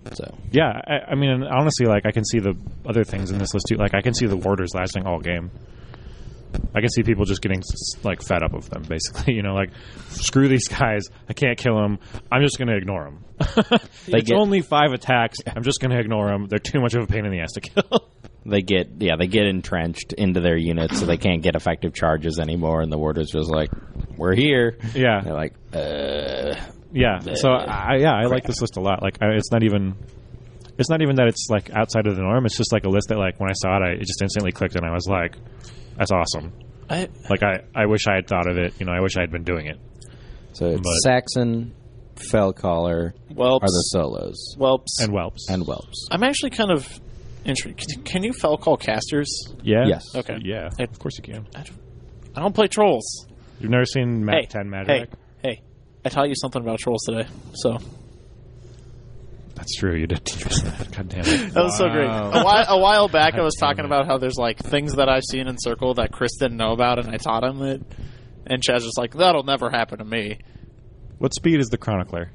So Yeah, I, I mean, honestly, like I can see the other things in this list too. Like I can see the warders lasting all game. I can see people just getting like fed up of them, basically. You know, like screw these guys. I can't kill them. I'm just going to ignore them. It's get- only five attacks. I'm just going to ignore them. They're too much of a pain in the ass to kill. they get yeah they get entrenched into their units, so they can't get effective charges anymore. And the warders just like, we're here. Yeah, They're like, uh, yeah. So I, yeah, I like this list a lot. Like I, it's not even. It's not even that it's like outside of the norm. It's just like a list that like when I saw it, I it just instantly clicked and I was like, "That's awesome!" I, Like I, I wish I had thought of it. You know, I wish I had been doing it. so it's But- Saxon, Fellcaller Whelps. are the solos, Whelps. And whelps. and Whelps. I'm actually kind of intrigued. Can, can you fell call casters? yeah. Yes. Okay. Yeah. Hey. Of course you can. I don't, I don't play trolls. You've never seen Mac hey, ten Magic? hey, hey. I taught you something about trolls today, so That's true. You did teach us that. God damn it. that was so great. A while, a while back, I was talking about how there's like things that I've seen in Circle that Chris didn't know about, and I taught him it. And Chaz was like, "That'll never happen to me." What speed is the Chronicler?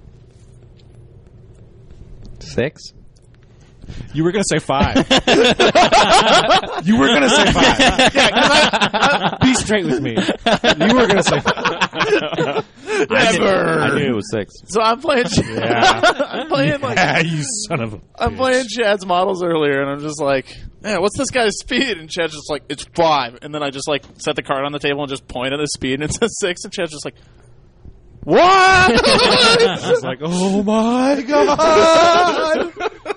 Six. You were gonna say five. You were gonna say five. Be straight with me. You were gonna say five. Never. I knew it was six. So I'm playing. Yeah. I'm playing like Ah, you son of a. I'm bitch. playing Chad's models earlier, and I'm just like, "Yeah, what's this guy's speed?" And Chad's just like, "It's five." And then I just like set the card on the table and just point at his speed, and it says six. And Chad's just like, "What?" It's like, oh my god.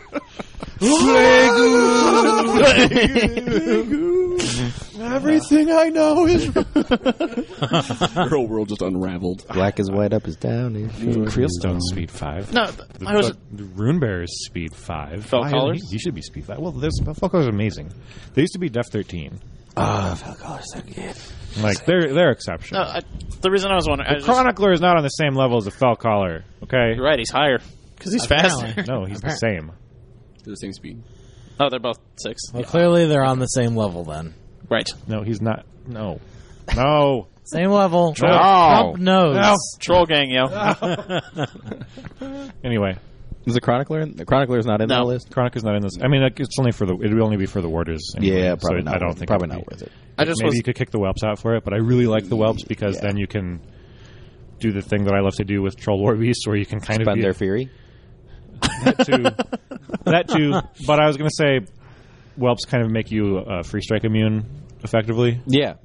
Everything I know is Your whole world just unraveled. Black is white, up is down. Creelstone speed five. no, The, I was. the Runebear's speed five. Fell Why- Callers? He, he should be speed five. Well, this Fellcaller's amazing. They used to be Def thirteen. Ah, Fellcaller's so good. Like they're they're exceptional. No, I, the reason I was wondering, I was the just, Chronicler is not on the same level as the Fellcaller. Okay. you're right, he's higher because he's Apparently. faster. No, he's the same. They're the same speed. Oh, they're both six. Well, clearly they're on the same level then. Right. No, he's not. No. No. Same level. No. Trump knows. No. Troll gang, yo. Anyway, Is the Chronicler? in- The Chronicler's not in No. that list. Chronicler's not in this. I mean, like, it's only for the. It would only be for the warders. Anyway, Yeah, so probably it- not. I don't worth- think probably it would not be. worth it. I just Maybe was. you could kick the whelps out for it, but I really like the whelps because Yeah. then you can do the thing that I love to do with Troll War Beast, where you can kind of Spend be their fury. that too. That too. But I was going to say, whelps kind of make you uh, free strike immune effectively, Yeah.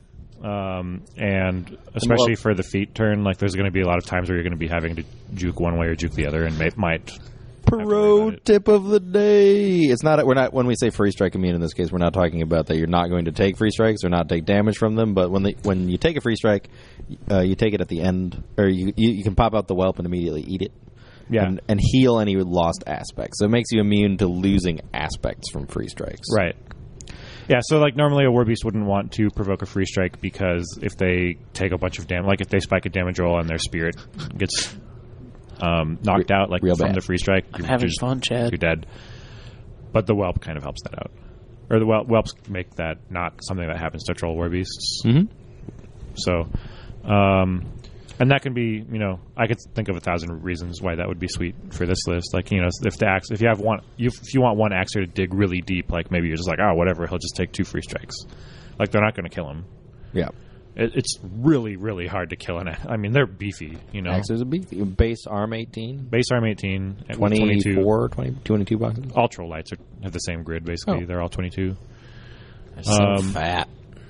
um, and especially Well- for the feet turn. Like, there's going to be a lot of times where you're going to be having to juke one way or juke the other, and may, might. Pro about it. tip of the day. It's not. We're not. When we say free strike immune in this case, we're not talking about that you're not going to take free strikes or not take damage from them. But when they, when you take a free strike, uh, you take it at the end, or you, you you can pop out the whelp and immediately eat it. Yeah. And, and heal any lost aspects. So it makes you immune to losing aspects from free strikes. Right. Yeah, so like normally a War Beast wouldn't want to provoke a free strike because if they take a bunch of damage, like if they spike a damage roll and their spirit gets um, knocked Re- out, like real from bad. the free strike, I'm you're having just- fun, Chad. You're dead. But the whelp kind of helps that out, or the whelp, whelps make that not something that happens to troll War Beasts. Mm-hmm. So, um, and that can be, you know, I could think of a thousand reasons why that would be sweet for this list. Like, you know, if the axe, if you have one, you, if you want one axer to dig really deep, like maybe you're just like, oh, whatever, he'll just take two free strikes. Like, they're not going to kill him. Yeah. It, it's really, really hard to kill an. a- I mean, they're beefy, you know. Axes are beefy. Base arm eighteen. Base arm eighteen, at twenty-two. twenty-four, twenty, twenty-two boxes. All troll lights are, have the same grid, basically. Oh. They're all twenty-two. They're so Um, fat.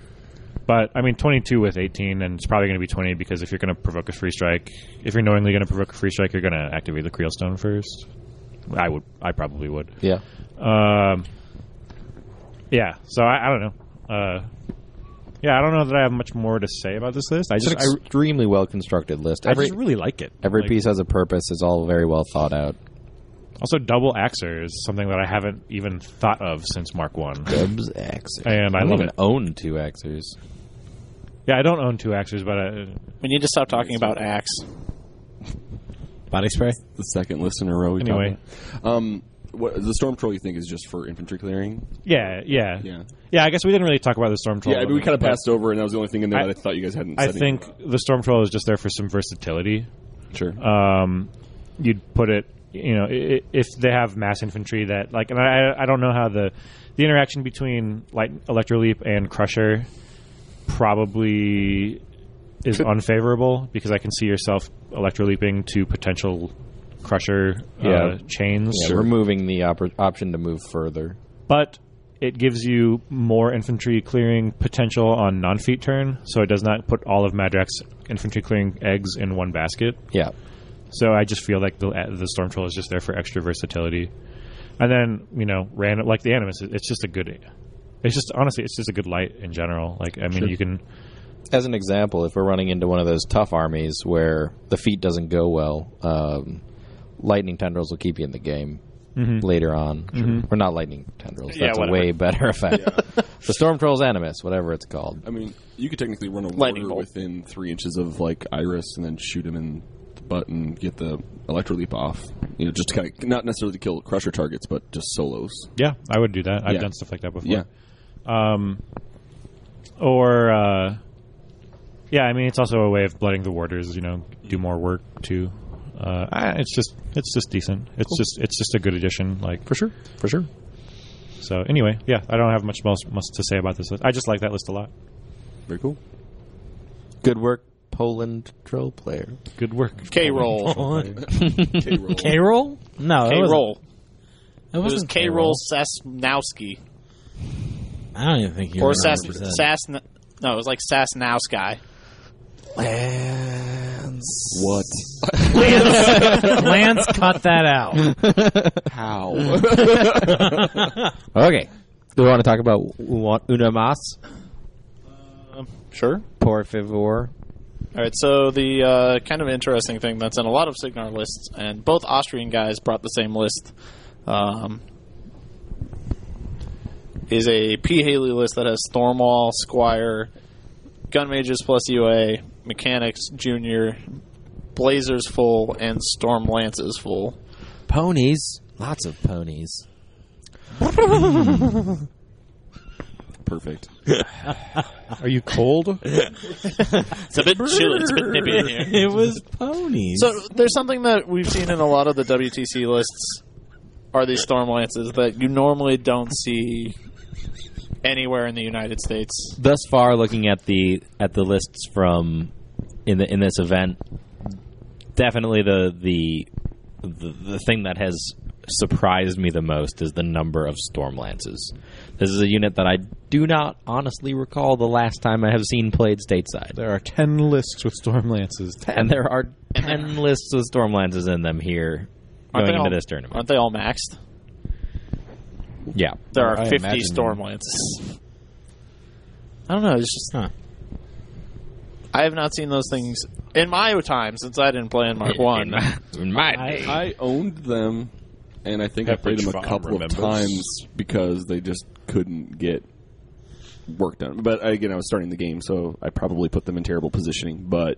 But, I mean, twenty-two with eighteen, and it's probably going to be twenty because if you're going to provoke a free strike, if you're knowingly going to provoke a free strike, you're going to activate the Creelstone first. I would. I probably would. Yeah. Um, yeah, so I, I don't know. Uh, yeah, I don't know that I have much more to say about this list. I It's just, an I, extremely well constructed list. I Every just really like it. every Like, piece has a purpose. It's all very well thought out. Also, double Axer is something that I haven't even thought of since Mark One. Dubs Axers. And I don't love even it. own two Axers. Yeah, I don't own two Axers, but I, We need to stop talking about axe. Body spray? The second list in a row. we Anyway. talked about. um, what, the storm troll you think is just for infantry clearing? yeah, yeah, Yeah, yeah. I guess we didn't really talk about the Storm Troll. yeah. But we kind of but passed over, and that was the only thing in there I- that I thought you guys hadn't. I said think anything the Storm Troll is just there for some versatility. about. Sure. Um, you'd put it you know, i- if they have mass infantry that like, and I I don't know how the the interaction between like Electroleap and Crusher probably is unfavorable because I can see yourself Electroleaping to potential Crusher uh, Yeah. chains. Yeah, removing the op- option to move further. But it gives you more infantry clearing potential on non-feat turn, so it does not put all of Madrak's infantry clearing eggs in one basket. Yeah. So I just feel like the the Storm Troll is just there for extra versatility. And then, you know, random like the Animus, it's just a good. It's just honestly, it's just a good light in general. Like I mean, Sure. you can. As an example, if we're running into one of those tough armies where the feat doesn't go well, um, Lightning Tendrils will keep you in the game Mm-hmm. later on. Or not Lightning Tendrils. Yeah, That's a whatever. way better effect. The Storm Troll's Animus, whatever it's called. I mean, you could technically run a Lightning warder bolt. within three inches of like Iris, and then shoot him in the butt and get the Electroleap off. You know, just to kind of not necessarily to kill Crusher targets, but just solos. Yeah, I would do that. I've Yeah. done stuff like that before. Yeah. Um, or uh, yeah, I mean, it's also a way of letting the warders, you know, do more work too. Uh, I, it's just, it's just decent. It's just, it's just a good addition, like for sure, for sure. So anyway, yeah, I don't have much else much to say about this list. I just like that list a lot. Very cool. Good work, Poland troll player. Good work. K-roll. K-roll. K-roll? No, it wasn't- K-roll. It It was wasn't K-roll Sasnowski. I don't even think you Or were Sas... one hundred percent. Sas... No, it was like Sasnowski. What? Lance, cut that out. How? Okay. Do we want to talk about Una Una Mas? Sure. Por favor. All right, so the uh, kind of interesting thing that's in a lot of Signar lists, and both Austrian guys brought the same list, um, is a P. Haley list that has Stormwall, Squire, Gun Mages plus U A, Mechanics, Junior, Blazers full, and Storm Lances full. Ponies. Lots of ponies. Perfect. Are you cold? It's a bit chilly. It's a bit nippy in here. It was ponies. So there's something that we've seen in a lot of the W T C lists are these Storm Lances that you normally don't see anywhere in the United States. Thus far, looking at the at the lists from in the in this event, definitely the the the, the thing that has surprised me the most is the number of Storm Lances. This is a unit that I do not honestly recall the last time I have seen played stateside. There are ten lists with Storm Lances. And there are ten lists of Storm Lances in them here Aren't going they into all- this tournament. Aren't they all maxed? Yeah. There are I fifty imagine- Storm Lances. I don't know. It's just Huh. I have not seen those things in my time since I didn't play in Mark In One. my, in my day. I owned them, and I think I played Pepperidge them a Farm couple remembers. of times because they just couldn't get work done. But again, I was starting the game, so I probably put them in terrible positioning. But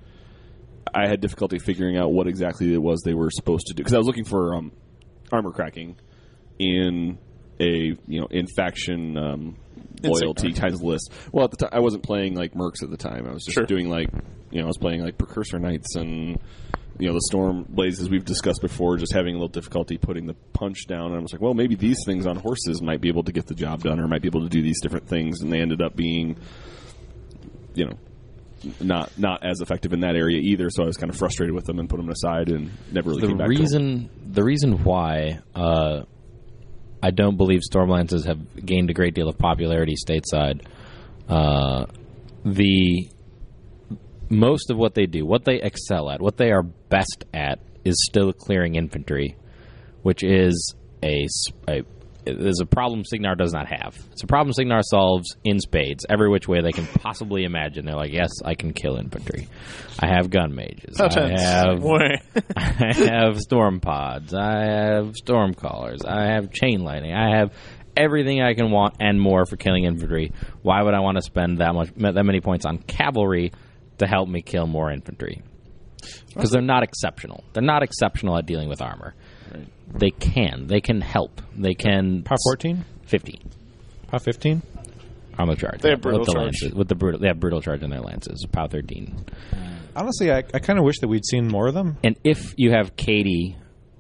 I had difficulty figuring out what exactly it was they were supposed to do because I was looking for um, armor cracking in a you know in faction um, loyalty kinds of list. Well, at the time I wasn't playing like Mercs at the time. I was just Sure. doing like you know I was playing like Precursor Knights and you know the Storm Blazes we've discussed before. Just having a little difficulty putting the punch down. And I was like, well, maybe these things on horses might be able to get the job done, or might be able to do these different things. And they ended up being, you know. Not not as effective in that area either, so I was kind of frustrated with them and put them aside and never really the came back to them. reason the reason why uh, I don't believe Stormlances have gained a great deal of popularity stateside. Uh, the most of what they do, what they excel at, what they are best at, is still clearing infantry, which is a, s- a is a problem Signar does not have. It's a problem Signar solves in spades, every which way they can possibly imagine. They're like, yes, I can kill infantry. I have gun mages. How I tense. have Boy. I have storm pods. I have storm callers. I have chain lightning. I have everything I can want and more for killing infantry. Why would I want to spend that much that many points on cavalry to help me kill more infantry? Because they're not exceptional. They're not exceptional at dealing with armor. They can. They can help. They can. P O W fourteen? fifteen. P O W fifteen? On the charge. They have brutal with the charge. lances. With the brutal, they have brutal charge in their lances. P O W thirteen. Honestly, I, I kind of wish that we'd seen more of them. And if you have Katie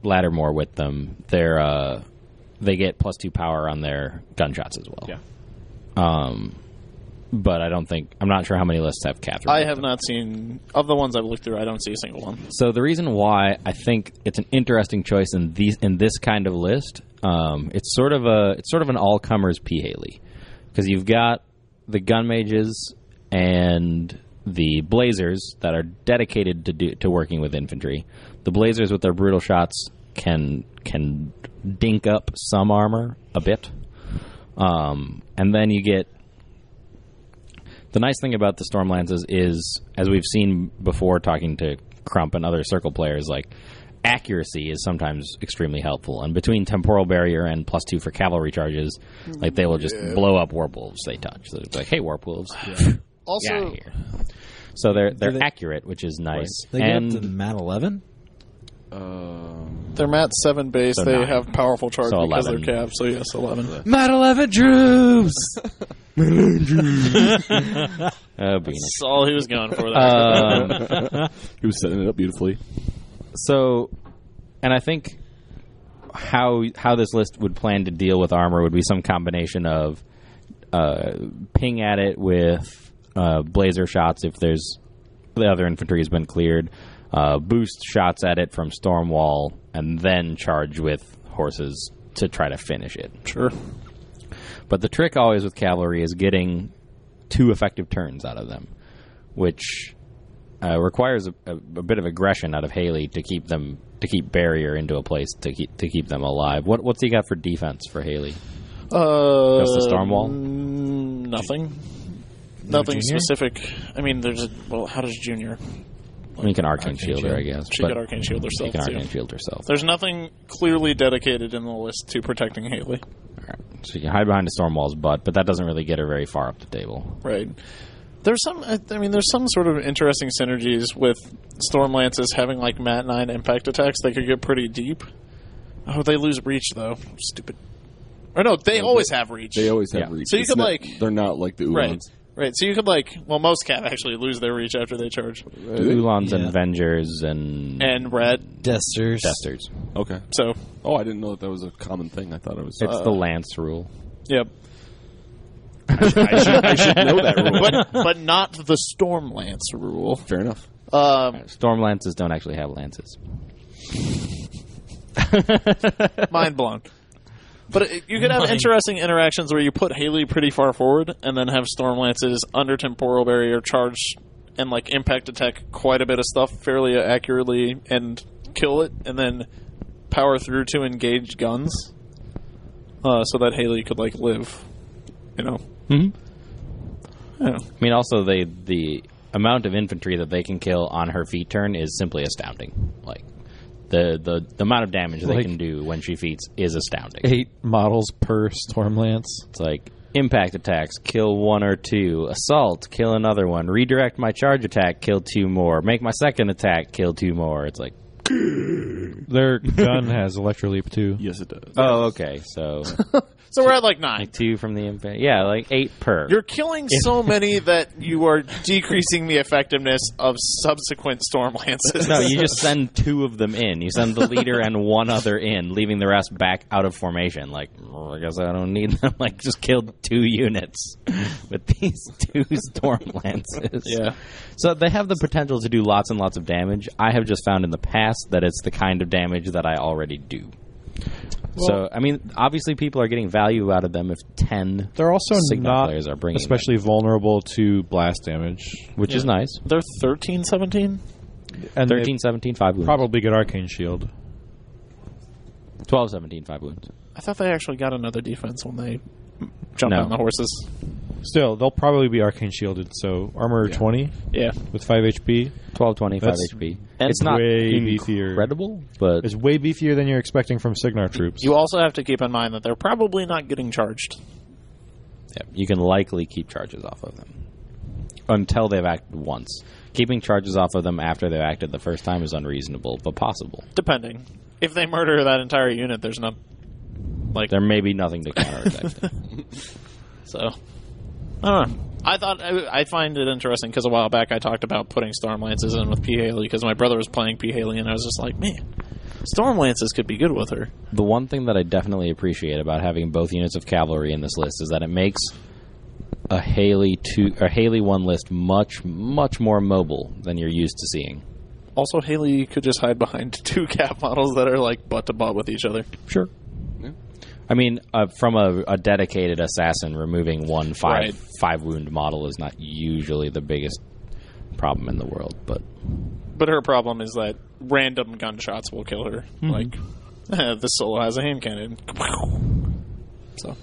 Lattimore with them, they're uh, they get plus two power on their gunshots as well. Yeah. Um, but I don't think I'm not sure how many lists have Catherine. I with have them. not seen of the ones I've looked through. I don't see a single one. So the reason why I think it's an interesting choice in these in this kind of list, um, it's sort of a it's sort of an all comers P. Haley, because you've got the gun mages and the blazers that are dedicated to do, to working with infantry. The blazers with their brutal shots can can dink up some armor a bit, um, and then you get. The nice thing about the Stormlances is, as we've seen before talking to Crump and other Circle players, like, accuracy is sometimes extremely helpful. And between Temporal Barrier and plus two for cavalry charges, like, they will just yeah. blow up warp wolves they touch. So it's like, hey, warp wolves, yeah. Also, get out of here. So they're they're they, accurate, which is nice. They and get up to Mat eleven? Um, they're Mat seven base. So they nine. have powerful charge So because eleven. they're cav. So yes, eleven. Mat eleven troops! Oh, Beanish. That's all he was going for there. Um, he was setting it up beautifully. So, and I think how how this list would plan to deal with armor would be some combination of uh, ping at it with uh, blazer shots if there's the other infantry has been cleared, uh, boost shots at it from Stormwall, and then charge with horses to try to finish it. Sure. But the trick always with cavalry is getting two effective turns out of them, which uh, requires a, a, a bit of aggression out of Haley to keep them to keep barrier into a place to keep to keep them alive. What what's he got for defense for Haley? Uh, Just the Stormwall? mm, Nothing. No Nothing Junior? specific. I mean, there's a well. How does Junior? I mean, you can arcane, Arcane shield her, Shield. I guess. She but could arcane shield you herself can too. arcane shield herself. There's nothing clearly dedicated in the list to protecting Haley. All right. So you can hide behind a Stormwall's butt, but that doesn't really get her very far up the table. Right. There's some. I mean, there's some sort of interesting synergies with Stormlances having like Mat nine impact attacks. They could get pretty deep. Oh, they lose reach though. Stupid. Or no, they Yeah, always they- have reach. They always have Yeah. reach. So you It's could, not- like- they're not like the Right. Ulans. Right. So you could like. Well, most cav actually lose their reach after they charge. The Ulans Yeah. and Avengers and And red. Desters. Desters. Okay. So Oh, I didn't know that that was a common thing. I thought it was. It's uh, the Lance rule. yep. I should, I should know that rule. But but not the Stormlance rule. Fair enough. Um, Storm Lances don't actually have lances. mind blown. But it, you could have interesting interactions where you put Haley pretty far forward and then have Stormlances under Temporal Barrier charge and like impact attack quite a bit of stuff fairly accurately and kill it, and then power through to engage guns, uh, so that Haley could like live. You know. Mm-hmm. Yeah. I mean, also they the amount of infantry that they can kill on her feet turn is simply astounding. Like the the, the amount of damage they Like- can do when she feats is astounding. Eight models per Stormlance. It's like impact attacks, kill one or two. Assault, kill another one. Redirect my charge attack, kill two more. Make my second attack, kill two more. It's like, Their gun has Electroleap too. Yes, it does. oh, okay, so So we're at like nine. like two from the impact. Yeah, like eight per. You're killing so many that you are decreasing the effectiveness of subsequent Stormlances. No, you just send two of them in. You send the leader and one other in, leaving the rest back out of formation. Like, oh, I guess I don't need them. Like, just killed two units with these two Stormlances. Yeah. So they have the potential to do lots and lots of damage. I have just found in the past that it's the kind of damage that I already do. so, I mean, obviously people are getting value out of them if ten They're also Signal not players are bringing especially vulnerable to blast damage. which is Yeah. nice. They're thirteen, seventeen? And they thirteen, seventeen, five wounds. probably get Arcane Shield. twelve, seventeen, five wounds. I thought they actually got another defense when they jumped No. on the horses. Still, they'll probably be Arcane Shielded. So armor twenty Yeah. with five H P twelve, twenty, five That's H P. and It's not way beefier. incredible, but is way beefier than you're expecting from Signar troops. You also have to keep in mind that they're probably not getting charged. yeah, you can likely keep charges off of them until they've acted once. Keeping charges off of them after they've acted the first time is unreasonable, but possible. Depending. If they murder that entire unit, there's no... Like, There may be nothing to counterattack them. so... I don't know. I thought... I, I find it interesting because a while back I talked about putting Stormlances in with P. Haley because my brother was playing P. Haley and I was just like, man, Stormlances could be good with her. The one thing that I definitely appreciate about having both units of cavalry in this list is that it makes a Haley two or Haley one list much much more mobile than you're used to seeing. Also, Haley could just hide behind two cap models that are like butt to butt with each other. Sure. Yeah. I mean, uh, from a, a dedicated assassin, removing one five Right. five wound model is not usually the biggest problem in the world, but But her problem is that random gunshots will kill her. Mm-hmm. Like, eh, this solo has a hand cannon. So,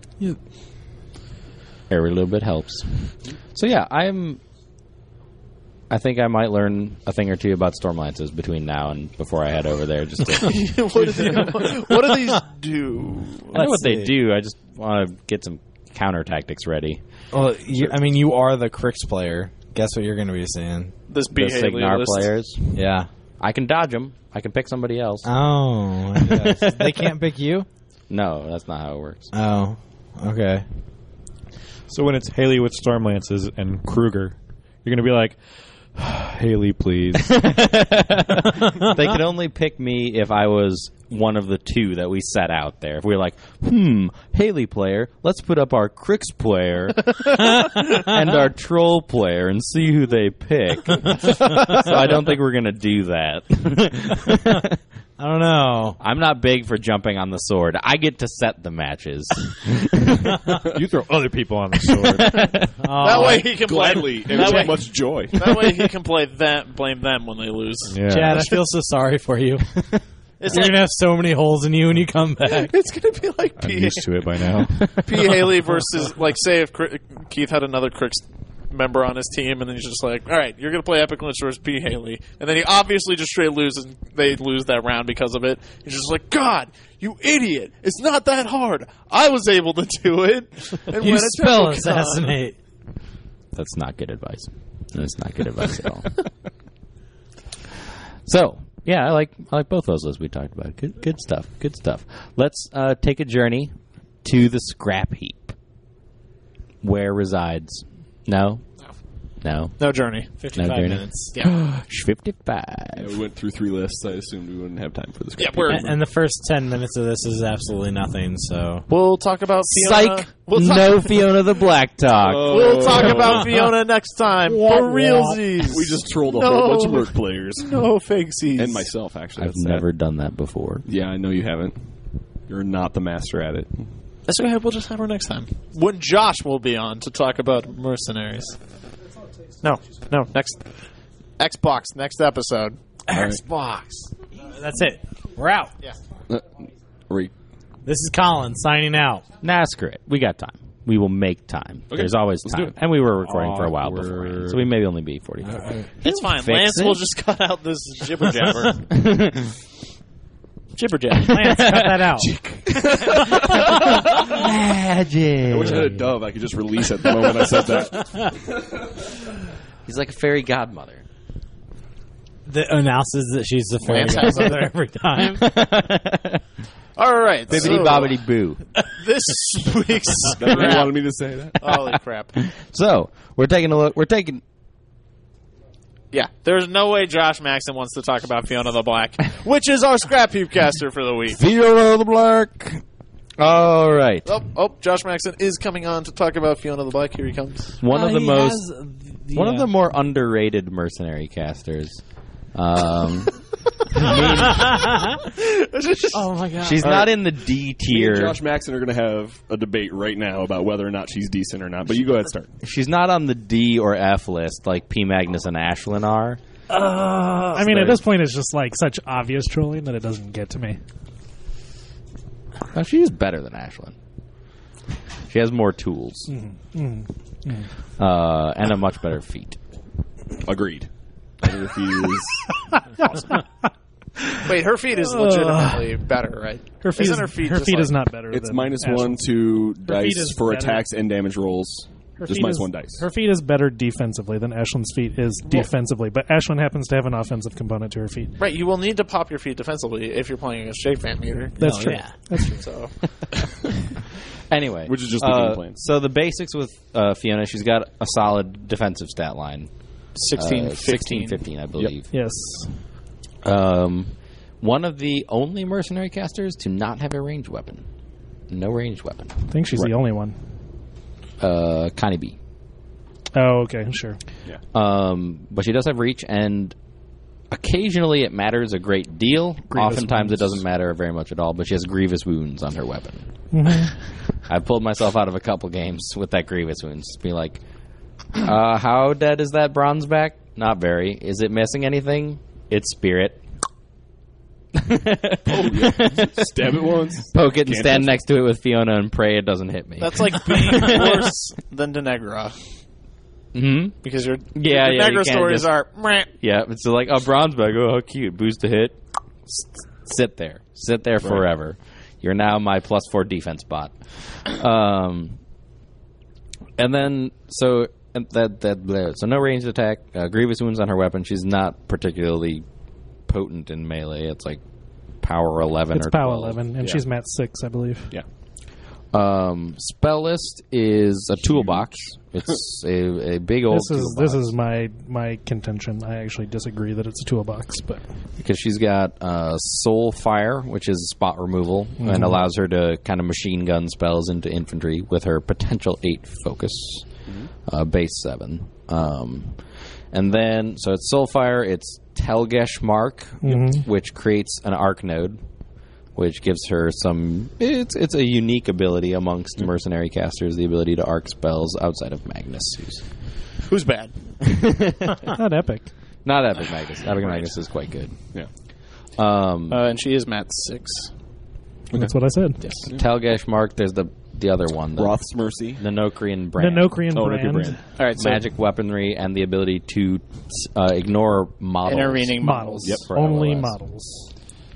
every little bit helps. So yeah, I'm. I think I might learn a thing or two about Stormlances between now and before I head over there. Just to, what, do they, what do these do? I know what they see. do. I just want to get some counter tactics ready. Well, you, I mean, you are the Crix player. Guess what you're going to be seeing? This B. The Haley Signar list. players, Yeah. I can dodge them. I can pick somebody else. Oh, I guess. They can't pick you? No, that's not how it works. Oh, okay. So when it's Haley with Stormlances and Kruger, you're going to be like, Haley, please. They could only pick me if I was one of the two that we set out there. If we were like, hmm, Haley player, let's put up our Crix player and our Troll player and see who they pick. So I don't think we're going to do that. I don't know. I'm not big for jumping on the sword. I get to set the matches. You throw other people on the sword. Oh, That way he can Gladly, play. and That with way, much joy. that way he can play them, blame them when they lose. Yeah. Chad, I feel so sorry for you. It's You're like, going to have so many holes in you when you come back. it's going to be like I'm P. used to it by now. P. Haley versus, like, say if Cri- Keith had another Crix member on his team, and then he's just like, all right, you're going to play Epic Lynch versus P. Haley. And then he obviously just straight loses, and they lose that round because of it. He's just like, God, you idiot. It's not that hard. I was able to do it. And You when a spell Templecon- assassinate. That's not good advice. That's not good advice at all. So, yeah, I like I like both those lists we talked about. Good, good stuff. Good stuff. Let's uh, take a journey to the scrap heap, where resides. No, no, No journey. fifty-five No, Darren. minutes. Yeah. fifty-five. Yeah, we went through three lists. I assumed we wouldn't have time for this. Yeah, we're, And, and the first ten minutes of this is absolutely nothing, so. we'll talk about Fiona. Psych. We'll talk, No Fiona the Black talk. Oh. we'll talk about Fiona next time. For realsies. We just trolled a No. whole bunch of Merc players. No fakesies. And myself, actually. I've That's sad. never done that before. Yeah, I know you haven't. You're not the master at it. That's okay. We'll just have her next time. When Josh will be on to talk about mercenaries. No, no. Next Xbox. Next episode. Xbox. That's it. We're out. Yeah. Uh, re- This is Colin signing out. Nah, screw it. We got time. We will make time. There's always Let's do time. it. And we were recording for a while Awkward. beforehand, so we may only be forty-five. It's fine. Fix Lance it. will just cut out this jibber jabber. Jibber jabber. Lance, cut that out. Magic. I wish I had a dove I could just release at the moment I said that. He's like a fairy godmother. That announces that she's the fairy Lance has godmother every time. All right. Bibbidi so bobbidi boo. This week's That you scrap. wanted me to say that? Holy crap. So we're taking a look. We're taking. Yeah, there's no way Josh Maxson wants to talk about Fiona the Black, which is our scrap heap caster for the week. Fiona the Black. All right. Oh, oh, Josh Maxson is coming on to talk about Fiona the Black. Here he comes. One of the he most. has the, One of uh, the more underrated mercenary casters. Um, Oh my god. she's All not right. in the D Me and tier. Josh Maxson are going to have a debate right now about whether or not she's decent or not. But you go ahead and start. She's not on the D or F list like P. Magnus and Ashlyn are. Uh, I mean, at this point, it's just like such obvious trolling that it doesn't get to me. Well, she's better than Ashlyn. She has more tools uh, and a much better feat. Agreed. Her feet is Wait, her feet is legitimately better, right? Her feet, Isn't is, her feet her just feet like- is not better. it's than minus Ashland's. one to feet dice is for better. attacks and damage rolls. Her Just feet minus is- one dice. Her feet is better defensively than Ashland's feet is defensively, but Ashland happens to have an offensive component to her feet. Right, you will need to pop your feet defensively if you're playing against Jake Van Meter. That's Oh, true. yeah. That's true. So, Anyway, Which is just the uh, game plan. So the basics with uh, Fiona, she's got a solid defensive stat line. sixteen, Uh, fifteen. sixteen, fifteen, I believe. Yes. Um, one of the only mercenary casters to not have a ranged weapon. No ranged weapon. I think she's the only one. Uh, Connie B. Oh, okay, sure. Um, but she does have reach, and occasionally it matters a great deal. Grievous Oftentimes wounds. it doesn't matter very much at all, but she has grievous wounds on her weapon. Mm-hmm. I've pulled myself out of a couple games with that grievous wounds. Just be like, uh, how dead is that bronze back? Not very. Is it missing anything? It's spirit. Oh, yeah. Stab it once. Poke it and Can't stand touch next to it with Fiona and pray it doesn't hit me. That's like being worse than Denegra. hmm Because your Yeah, your yeah, you Denegra can't stories just- are meh. Yeah, it's like a bronze bag. Oh, how cute! Boost to hit. S- sit there, sit there forever. You're now my plus four defense bot. Um, and then so and that that bleh. so no ranged attack. Uh, grievous wounds on her weapon. She's not particularly potent in melee. It's like power eleven It's or POW twelve. eleven, and Yeah. she's mat six, I believe. Yeah. Um, spell list is a toolbox. It's a, a big old This is toolbox. this is my my contention. I actually disagree that it's a toolbox, but because she's got uh, Soul Fire, which is spot removal, and allows her to kind of machine gun spells into infantry with her potential eight focus, uh, base seven. Um, and then, so it's Soul Fire, it's Telgesh Mark, which creates an arc node, which gives her some. It's it's a unique ability amongst mercenary casters, the ability to arc spells outside of Magnus. Who's Who's bad? not epic. not Epic Magnus. Epic Magnus is quite good. Yeah. Um, Uh, and she is mat six. That's what I said. Telgesh Mark, there's the the other one, the Roth's Mercy. Nanocrian brand. Nanocrian Oh, brand. Nanocrian brand. All right, so Magic weaponry and the ability to uh, ignore models. intervening Models. Yep, for Only L O S. models.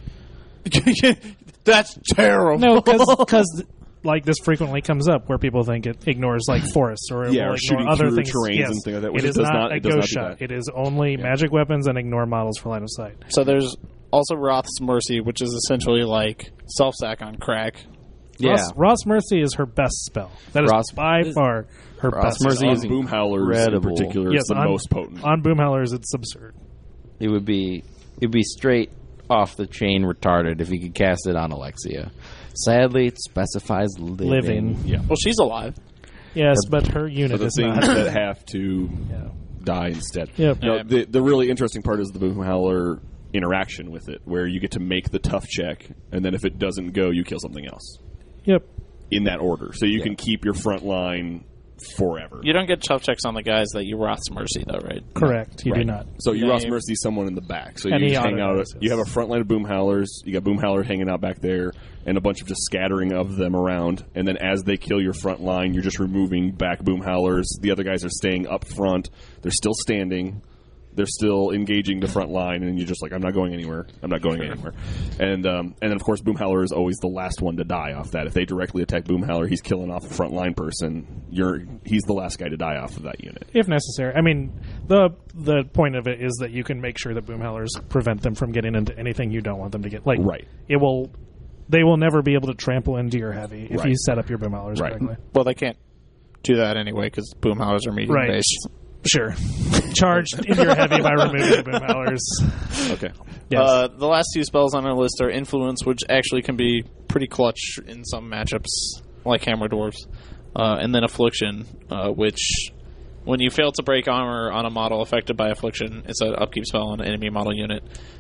That's terrible. No, because like this frequently comes up where people think it ignores like forests or it Yeah, will or ignore shooting other through things. terrains Yes. and things like that, which It it is does not not- a it does not ghost do shot. that. It is only magic weapons and ignore models for line of sight. So there's also Roth's Mercy, which is essentially like self sack on crack. Yeah. Ross, Ross Mercy is her best spell. That is Ross- by far her Ross best Mercy spell. On is Boom Howlers in incredible. particular Yes, is the on, most potent. on Boom Howlers, it's absurd. It would be it would be straight off the chain retarded if you could cast it on Alexia. Sadly, it specifies living. Living. Yeah. Well, she's alive. Yes, but her For unit the is things not. that have to Yeah. die instead. Yep. No, Yeah. the the really interesting part is the Boom Howler interaction with it, where you get to make the tough check, and then if it doesn't go, you kill something else Yep. in that order. So you can keep your front line forever. You don't get tough checks on the guys that you Roth's Mercy, though, right? Correct. You Right. do not. So you Yeah, Ross you- Mercy someone in the back. So And you he just hang out. auto-does, You have a yes. front line of Boom Howlers. You got Boom Howler hanging out back there, and a bunch of just scattering of them around. And then as they kill your front line, you're just removing back Boom Howlers. The other guys are staying up front. They're still standing. They're still engaging the front line, and you're just like, I'm not going anywhere. I'm not going anywhere. And um, and then of course Boom Howler is always the last one to die off that. If they directly attack Boom Howler, he's killing off a front line person. You're he's the last guy to die off of that unit. If necessary. I mean, the the point of it is that you can make sure that boom howlers prevent them from getting into anything you don't want them to get. Like, Right. it will. They will never be able to trample into your heavy if Right. you set up your boom howlers Right. correctly. Well, they can't do that anyway because boom howlers are medium Right. based. Sure. Charged into your heavy by removing the boom howlers. Okay. Yes. Uh, the last two spells on our list are Influence, which actually can be pretty clutch in some matchups, like Hammer Dwarves, uh, and then Affliction, uh, which, when you fail to break armor on a model affected by Affliction, it's an upkeep spell on an enemy model unit.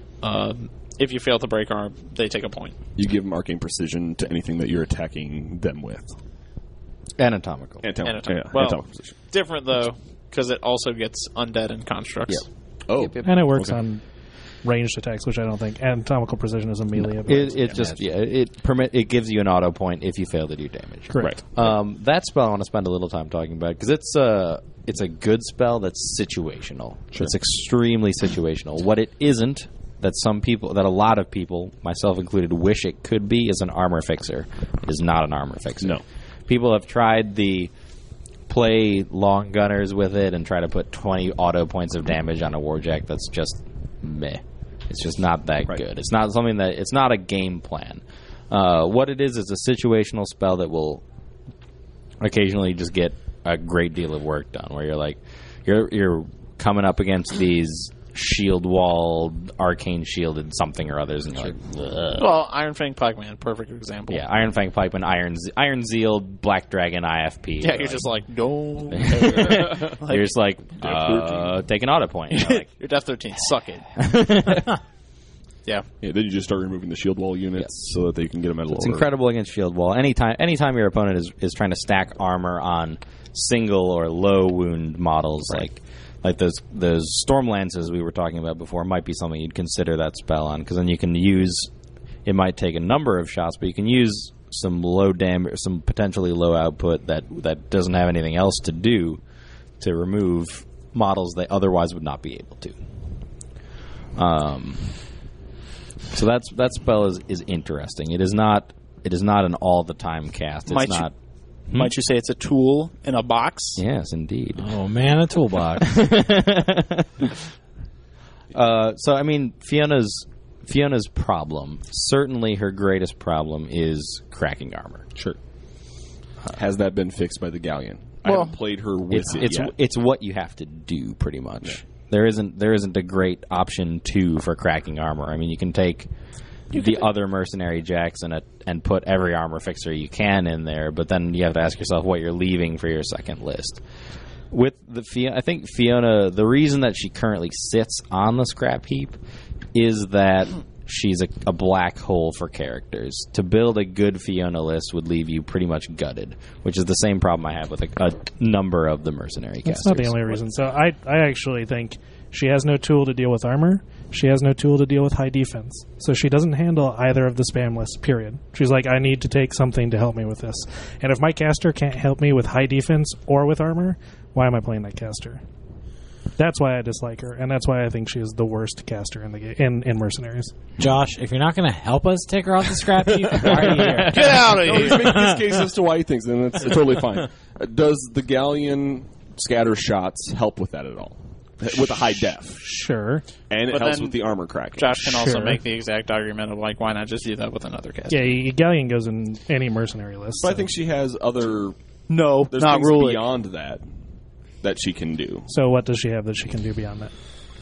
Um, if you fail to break arm, they take a point. You give them arcane precision to anything that you're attacking them with. Anatomical. Anatomical, Anatomical. yeah, Well, anatomical precision. Different, though, because it also gets undead and constructs. Yep. Oh, Yep, yep. and it works okay. on ranged attacks, which I don't think. Anatomical precision is a melee ability. It, it just yeah it permit it gives you an auto point if you fail to do damage. Correct. Um, that spell I want to spend a little time talking about because it's a it's a good spell that's situational. It's extremely situational. What it isn't that some people that a lot of people, myself included, wish it could be is an armor fixer. It is not an armor fixer. No. People have tried the play long gunners with it and try to put twenty auto points of damage on a warjack. That's just meh. It's just not that Right. good. It's not something that it's not a game plan. Uh, what it is is a situational spell that will occasionally just get a great deal of work done. Where you're like, you're you're coming up against these shield wall, arcane shielded something or others, and you're like, ugh. Well, Iron Fang Pikeman, perfect example. Yeah, Iron Fang Pikeman, Iron Z- Iron Zeal, Black Dragon, I F P. Yeah, you're just like, no. You're just like, uh, take an auto point. You're like, You're Death thirteen, suck it. Yeah. Yeah, then you just start removing the shield wall units so that they can get them at a lower. it's incredible against shield wall. Anytime, anytime your opponent is, is trying to stack armor on single or low wound models, like like those those storm lances we were talking about before, might be something you'd consider that spell on, because then you can use. It might take a number of shots, but you can use some low damage, some potentially low output that that doesn't have anything else to do to remove models that otherwise would not be able to. Um. So that's that spell is, is interesting. It is not it is not an all the time cast. It's Might you- not. Might you say it's a tool in a box? Yes, indeed. Oh man, a toolbox. uh, so I mean, Fiona's Fiona's problem, certainly her greatest problem, is cracking armor. Sure. Has that been fixed by the Galleon? I Well, haven't played her with It's it it's yet. it's what you have to do, pretty much. There isn't there isn't a great option two for cracking armor. I mean, you can take the other mercenary jacks and a, and put every armor fixer you can in there, but then you have to ask yourself what you're leaving for your second list. With the Fiona, I think Fiona, the reason that she currently sits on the scrap heap is that she's a, a black hole for characters. To build a good Fiona list would leave you pretty much gutted, which is the same problem I have with a, a number of the mercenary That's casters. not the only reason. So I, I actually think she has no tool to deal with armor. She has no tool to deal with high defense. So she doesn't handle either of the spam lists, period. She's like, I need to take something to help me with this. And if my caster can't help me with high defense or with armor, why am I playing that caster? That's why I dislike her, and that's why I think she is the worst caster in the ga- in, in Mercenaries. Josh, if you're not going to help us take her off the scrap heap, why are you here? Get out of No, here! he's making his case as to why he thinks, and it's totally fine. Uh, Does the Galleon scatter shots help with that at all? With a high def, Sure. and it But helps then with the armor cracking. Josh can also Sure. make the exact argument of, like, why not just do that with another caster? Yeah, y- Galleon goes in any mercenary list. But I so. think she has other. No, There's not things ruling. beyond that that she can do. So what does she have that she can do beyond that?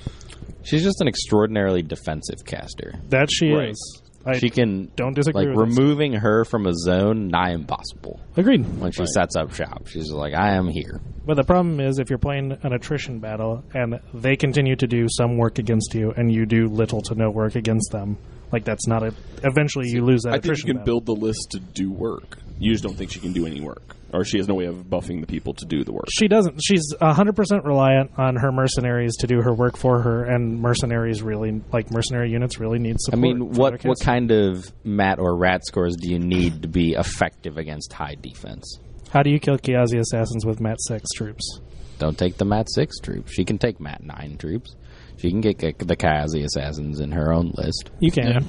She's just an extraordinarily defensive caster. That she Right. is. I She can don't disagree like with this. removing her from a zone, nigh impossible. Agreed. When she sets up shop, she's like, "I am here." But the problem is if you're playing an attrition battle and they continue to do some work against you and you do little to no work against them, like that's not a. Eventually, you lose that I think attrition. you can battle. build the list to do work. You just don't think she can do any work, or she has no way of buffing the people to do the work. She doesn't. She's one hundred percent reliant on her mercenaries to do her work for her, and mercenaries really, like mercenary units, really need I support. mean, for what their what cast. kind of mat or rat scores do you need to be effective against high defense? How do you kill Kiazi assassins with Mat six troops? Don't take the mat six troops. She can take mat nine troops. She can get the Kazi assassins in her own list. You can.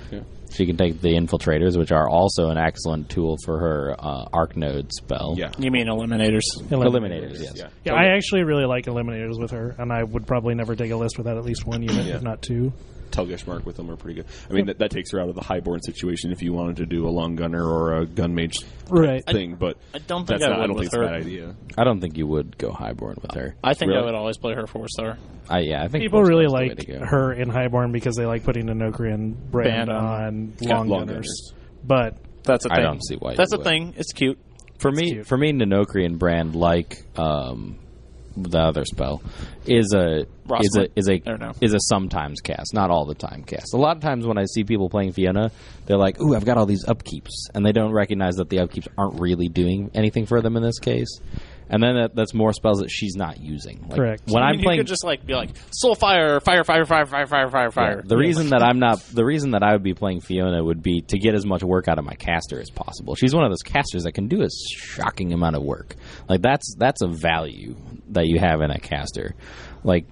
She can take the infiltrators, which are also an excellent tool for her uh, arc node spell. Yeah. You mean eliminators? Eliminators, yes. Yeah. Yeah, I actually really like eliminators with her, and I would probably never take a list without at least one unit, Yeah. if not two. Telgesh Mark with them are pretty good. I mean, that, that takes her out of the highborn situation if you wanted to do a long gunner or a gun mage Right. thing, but I don't think that's I not, I would don't with think it's a her. bad idea. I don't think you would go highborn with her. I think I Really? would always play her four star. I, yeah, I think People four really star's the way like to go. her in Highborn because they like putting a Nocrian brand Band on. on Yeah, long, long gunners. But That's a I thing. don't see why you That's a would. thing. It's cute. For me, cute. for me, Nanocrian brand, like um, the other spell, is a is a Rosalind. is a Or no. is a sometimes cast, not all the time cast. A lot of times when I see people playing Fiona, they're like, "Ooh, I've got all these upkeeps," and they don't recognize that the upkeeps aren't really doing anything for them in this case. And then that, that's more spells that she's not using. Like, Correct. When I I'm mean, playing, you could just like be like soul fire, fire, fire, fire, fire, fire, fire, fire. the reason that I'm not the reason that I would be playing Fiona would be to get as much work out of my caster as possible. She's one of those casters that can do a shocking amount of work. Like that's that's a value that you have in a caster. Like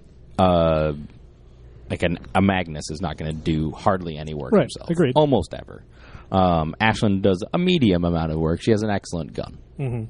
uh like an, a Magnus is not going to do hardly any work Right, himself. agreed. Almost ever. Um, Ashlyn does a medium amount of work. She has an excellent gun. mm-hmm.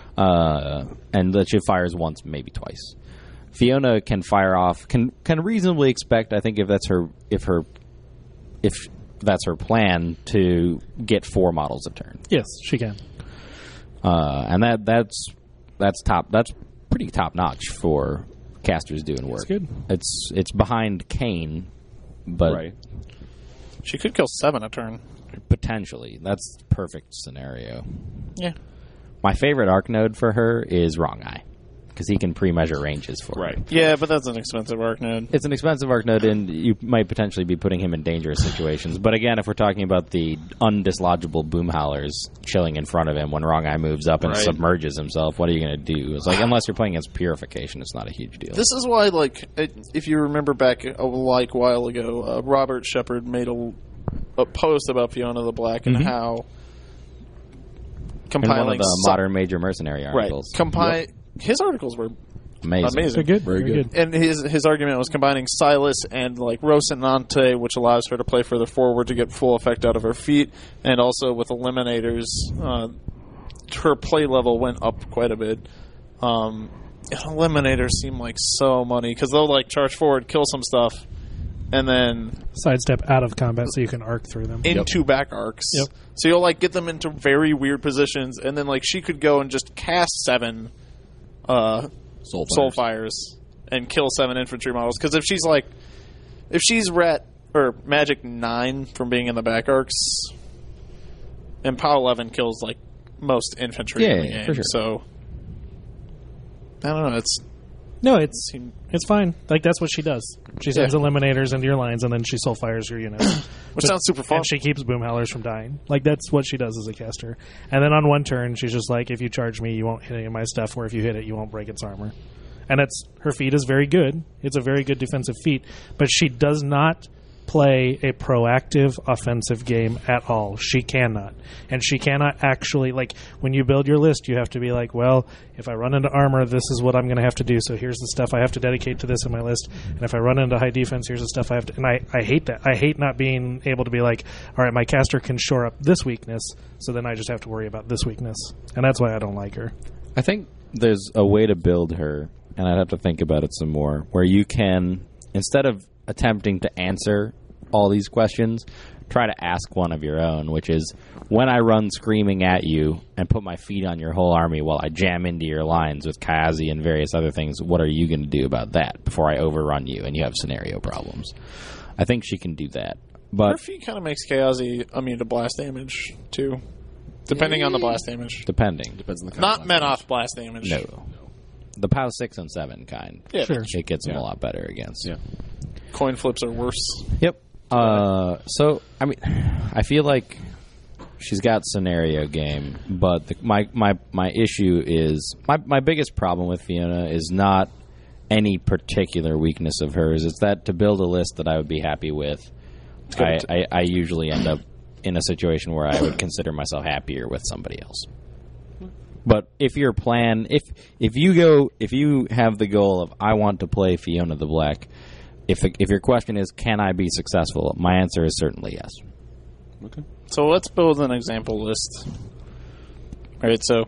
Uh, and that she fires once, maybe twice. Fiona can fire off. Can can reasonably expect. I think if that's her, if her, if that's her plan to get four models a turn, yes, she can. uh, and that that's that's top. That's pretty top notch for caster's doing work. That's good. It's it's behind Kane, but Right. She could kill seven a turn. potentially that's the perfect scenario. Yeah. My favorite arc node for her is Wrong Eye, because he can pre-measure ranges for her. Right. Yeah, but that's an expensive arc node. It's an expensive arc node, and you might potentially be putting him in dangerous situations. But again, if we're talking about the undislodgeable boom howlers chilling in front of him when Wrong Eye moves up and Right. submerges himself, what are you going to do? It's like, unless you're playing against Purification, it's not a huge deal. This is why, like, it, if you remember back a like while ago, uh, Robert Shepard made a, a post about Fiona the Black and how in compiling one of the some- modern major mercenary right articles. compi- his articles were Amazing. amazing. They're good. Very They're good. And his his argument was combining Silas and like Rocinante, which allows her to play further forward to get full effect out of her feet, and also with Eliminators, uh, her play level went up quite a bit. Um, and Eliminators seem like so money because they'll like charge forward, kill some stuff, and then Sidestep out of combat so you can arc through them. into back arcs. Yep. So you'll like get them into very weird positions, and then like she could go and just cast seven uh, Soul soul fires and kill seven infantry models. Because if she's like, if she's ret or magic nine from being in the back arcs, and POW eleven kills like most infantry Yeah, in the yeah, game. for sure. So I don't know. It's No, it's seem- it's fine. Like that's what she does. She sends Yeah. eliminators into your lines, and then she soul fires your units. which sounds super fun. And she keeps boom howlers from dying. Like that's what she does as a caster. And then on one turn, she's just like, if you charge me, you won't hit any of my stuff. Or if you hit it, you won't break its armor. And it's her feat is very good. It's a very good defensive feat. But she does not play a proactive offensive game at all. She cannot. And she cannot actually, like, when you build your list, you have to be like, well, if I run into armor, this is what I'm going to have to do. So here's the stuff I have to dedicate to this in my list. And if I run into high defense, here's the stuff I have to. And I, I hate that. I hate not being able to be like, all right, my caster can shore up this weakness. So then I just have to worry about this weakness. And that's why I don't like her. I think there's a way to build her, and I'd have to think about it some more, where you can, instead of attempting to answer all these questions, try to ask one of your own, which is, when I run screaming at you and put my feet on your whole army while I jam into your lines with Kazi and various other things, what are you going to do about that before I overrun you and you have scenario problems? I think she can do that. Her But feat kind of makes Kazi immune to blast damage too, depending on the blast damage. depending. Depends on the Not Menoth blast damage. No. The POW six and seven kind. Yeah. Sure. It gets them Yeah. a lot better against. Yeah. Coin flips are worse. Yep. Uh, so, I mean, I feel like she's got scenario game, but the, my, my, my issue is, my, my biggest problem with Fiona is not any particular weakness of hers. It's that to build a list that I would be happy with, I, I, I usually end up in a situation where I would consider myself happier with somebody else. But if your plan, if if you go, if you have the goal of I want to play Fiona the Black, if the, if your question is can I be successful, my answer is certainly yes. Okay. So let's build an example list. All right, so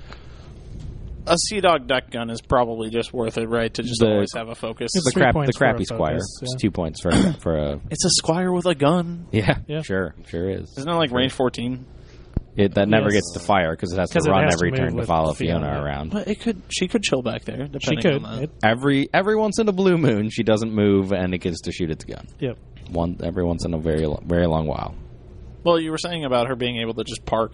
a Sea Dog deck gun is probably just worth it, right? To just The- always have a focus. It's The three crap, the points for a crappy squire. focus, yeah. It's two points for for a It's a Squire with a gun. yeah, Yeah. sure, sure is. Isn't it like range fourteen? It that never Yes. gets to fire because it has to 'Cause it run has to every move turn to with follow Fiona, Fiona. around. But it could. She could chill back there. She Depending could. On that. It, Every every once in a blue moon, she doesn't move and it gets to shoot its gun. yep. One every once in a very lo- very long while. Well, you were saying about her being able to just park.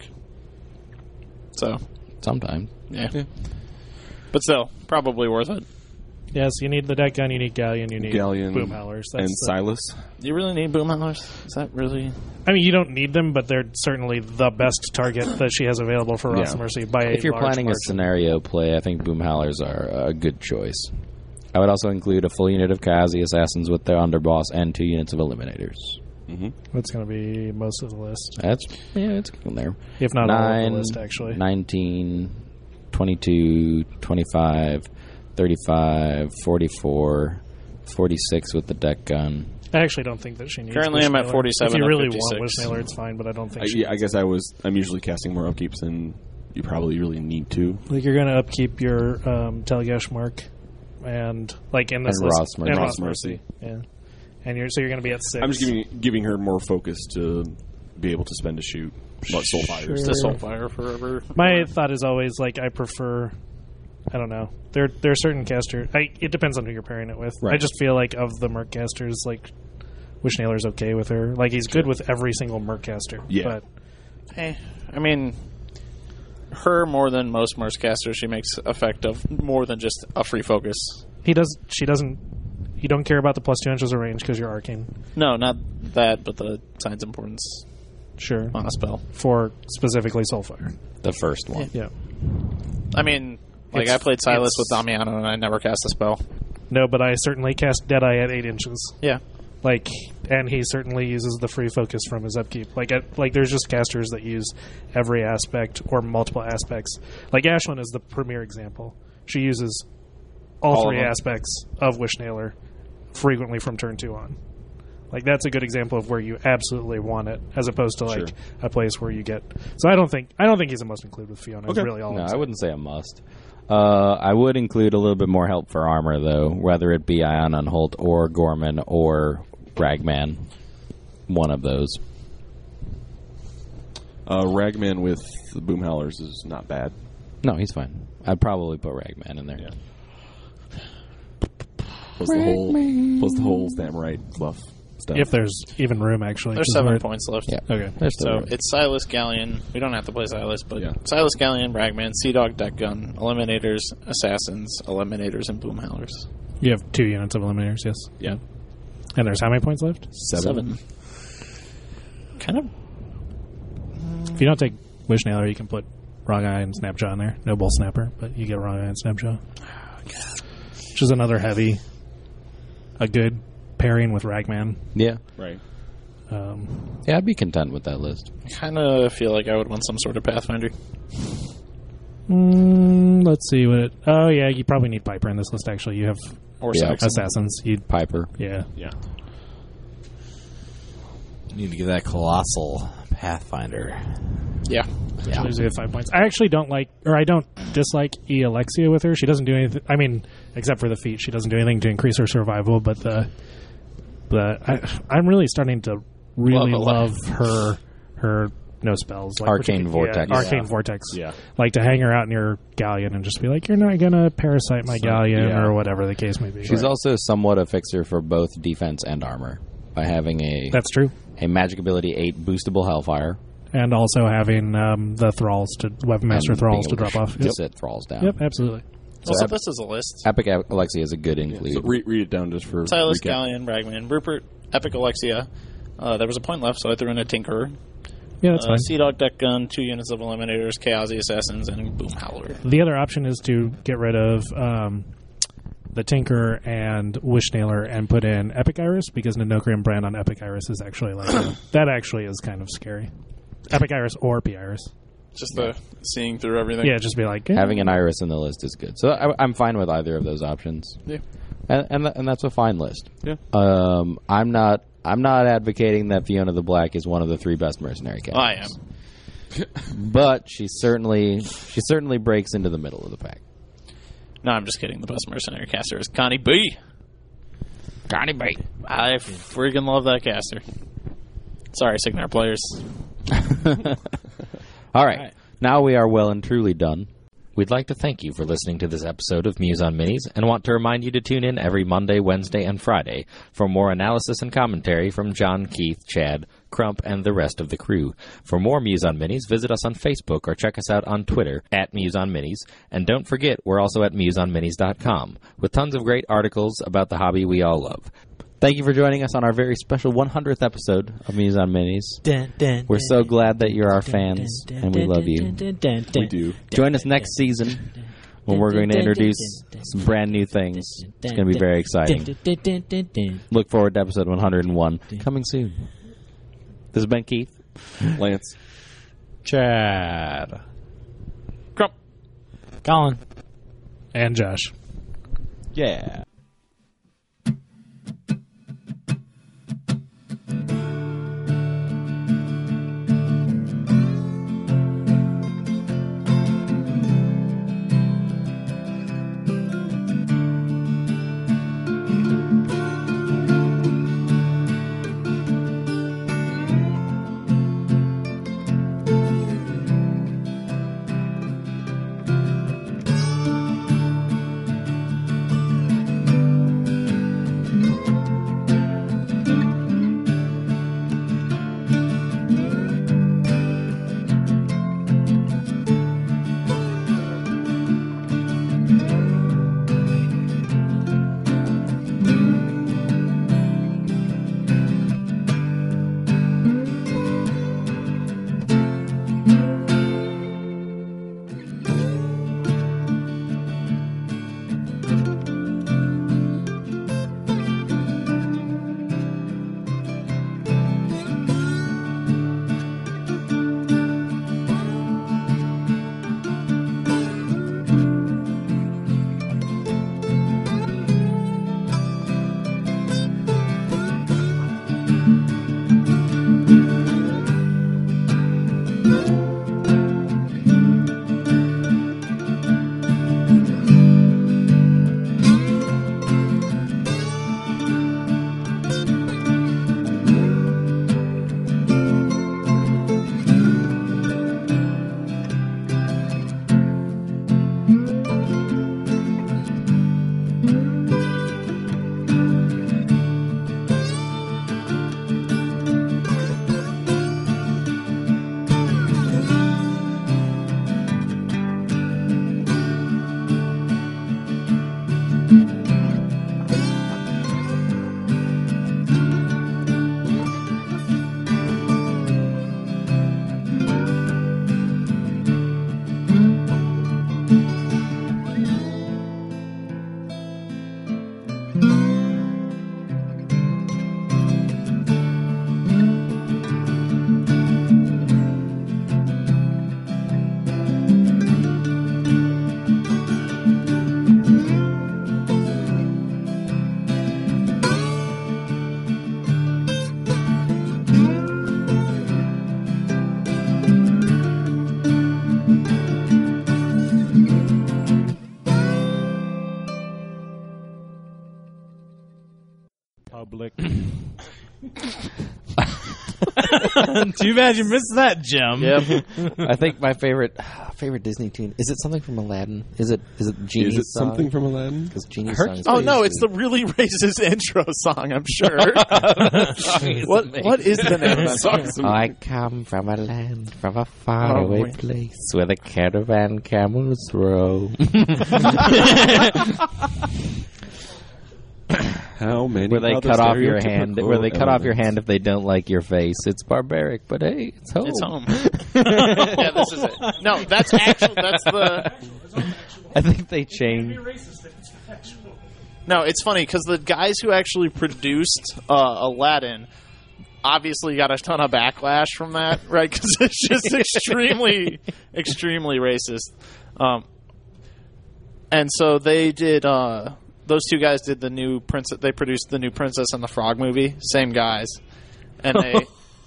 So Sometimes. yeah. But still, probably worth it. Yes, you need the deck gun, you need Galleon, you need Galleon boom howlers. That's and the- Silas. Do you really need boom howlers? Is that really? I mean, you don't need them, but they're certainly the best target that she has available for Ross Yeah. Mercy by a If you're large planning margin. a scenario play, I think boom howlers are a good choice. I would also include a full unit of Kazi assassins with their underboss and two units of eliminators. Mm-hmm. That's going to be most of the list, That's yeah, it's in there. if not all of Nine, the list, actually. nineteen, twenty-two, twenty-five, thirty-five, forty-four, forty-six with the deck gun. I actually don't think that she needs. Currently I'm at Wishnailor. forty-seven If you of really fifty-six. want Wishnailor, it's fine, but I don't think I, she yeah, I guess I was. I'm usually casting more upkeeps than you probably really need to. Like you're going to upkeep your um, Telgesh mark, and like in this And list, Ross Mercy. and Ross Ross Mercy, Mercy. yeah. And you're so you're going to be at six. I'm just giving giving her more focus to be able to spend a shoot. What soul fires? Sure. To Soulfire forever. My thought is always like I prefer I don't know. There there are certain casters. I, it depends on who you're pairing it with. Right. I just feel like of the Merc casters, like Wishnailer's okay with her. Like he's good with every single Merc caster. Yeah. But Eh, I mean, her more than most Merc casters, she makes effect of more than just a free focus. he does. She doesn't. You don't care about the plus two inches of range because you're arcane. No, not that, but the Signs Importance Sure. on a spell. For specifically Soulfire. The first one. Yeah. I mean, like It's- I played Silas it's- with Damiano and I never cast a spell. No, but I certainly cast Deadeye at eight inches. Yeah. Like, and he certainly uses the free focus from his upkeep. Like, at, like there's just casters that use every aspect or multiple aspects. Like Ashlyn is the premier example. She uses all, All of three them. aspects of Wishnailer frequently from turn two on. Like that's a good example of where you absolutely want it, as opposed to like Sure. a place where you get. So I don't think I don't think he's a must include with Fiona. Is Okay. really all. No, I'm I saying. wouldn't say a must. Uh, I would include a little bit more help for armor, though, whether it be Ion Unholt or Gorman or Ragman. One of those. Uh, Ragman with the Boom Howlers is not bad. No, he's fine. I'd probably put Ragman in there. Yeah. Plus the whole, plus the whole Stamrite buff stuff. If there's even room, actually. There's 'cause seven we're- points left. Yeah. Okay. There's still So room. it's Silas, Galleon. We don't have to play Silas, but Yeah. Silas, Galleon, Ragman, Sea Dog, Deck Gun, Eliminators, Assassins, Eliminators, and Boom Howlers. You have two units of eliminators, yes. Yeah. And there's how many points left? Seven. Kind of. If you don't take Wishnailer, you can put Wrong Eye and Snapjaw in there. No Bull Snapper, but you get Wrong Eye and Snapjaw. Which is another heavy, a good pairing with Ragman. Yeah. Right. Um, Yeah, I'd be content with that list. I kind of feel like I would want some sort of Pathfinder. mm, let's see what it. Oh, yeah, you probably need Piper in this list, actually. You have Or Yeah. Saxon. Assassins. You Piper. Yeah. Yeah. Need to get that colossal Pathfinder. Yeah. Yeah. She get five points. I actually don't like, or I don't dislike E. Alexia with her. She doesn't do anything. I mean, except for the feat, she doesn't do anything to increase her survival. But the, the I, I'm really starting to really Love love, Alexia. her her no spells, like Arcane particu- Vortex. yeah, Arcane Yeah. Vortex. Yeah. Like to hang her out near Galleon and just be like, you're not gonna parasite my Galleon yeah. or whatever the case may be. She's also somewhat a fixer for both defense and armor by having a That's true. a magic ability eight boostable Hellfire. And also having um, the thralls to Weapon Master and thralls to being able drop off. To Yep. sit thralls down. Yep, absolutely. Also, Ep- this is a list. Epic Alexia is a good include. So re- read it down just for Silas, recap. Galleon, Ragman, Rupert, Epic Alexia. Uh, there was a point left, so I threw in a Tinkerer. Yeah, that's Uh, fine. Sea Dog, Deck Gun, two units of Eliminators, Chaosy Assassins, and Boom Howler. The other option is to get rid of um, the Tinker and Wishnailer and put in Epic Iris, because Nanoka and Brand on Epic Iris is actually like that actually is kind of scary. Epic Iris or P Iris. Just the seeing through everything. Yeah, just be like eh. Having an Iris in the list is good. So I, I'm fine with either of those options. Yeah. And and, th- and that's a fine list. Yeah. Um, I'm not I'm not advocating that Fiona the Black is one of the three best mercenary casters. I am. But she certainly she certainly breaks into the middle of the pack. No, I'm just kidding. The best mercenary caster is Connie B. Connie B. I freaking love that caster. Sorry, Signar players. All right. right. Now we are well and truly done. We'd like to thank you for listening to this episode of Muse on Minis and want to remind you to tune in every Monday, Wednesday, and Friday for more analysis and commentary from John, Keith, Chad, Crump, and the rest of the crew. For more Muse on Minis, visit us on Facebook or check us out on Twitter at Muse on Minis. And don't forget, we're also at muse on minis dot com with tons of great articles about the hobby we all love. Thank you for joining us on our very special one hundredth episode of Muse on Minis. We're so glad that you're our fans, and we love you. We do. Join us next season when we're going to introduce some brand new things. It's going to be very exciting. Look forward to episode one hundred one coming soon. This has been Keith. Lance. Chad. Crump. Colin. and Josh. Yeah. Public. Too bad you missed that, Jim. Yep. I think my favorite favorite Disney tune is it something from Aladdin? Is it is it Genie's Is it song? something from Aladdin? Because Genie's heard- song. Is Oh no, pretty it's the really racist intro song. I'm sure. sweet. what What is the name of that song? I come from a land, from a faraway Oh, boy. place where the caravan camels roam. How many? Where they other cut off your hand. stereotypical Where they cut off your elements? hand if they don't like your face. It's barbaric, but hey, it's home. It's home. Yeah, this is it. No, that's actually that's the. I think they changed. No, it's funny because the guys who actually produced uh, Aladdin obviously got a ton of backlash from that, right? Because it's just extremely, extremely racist. Um, and so they did. Uh, those two guys did the new princess. They produced the new Princess and the Frog movie. Same guys, and they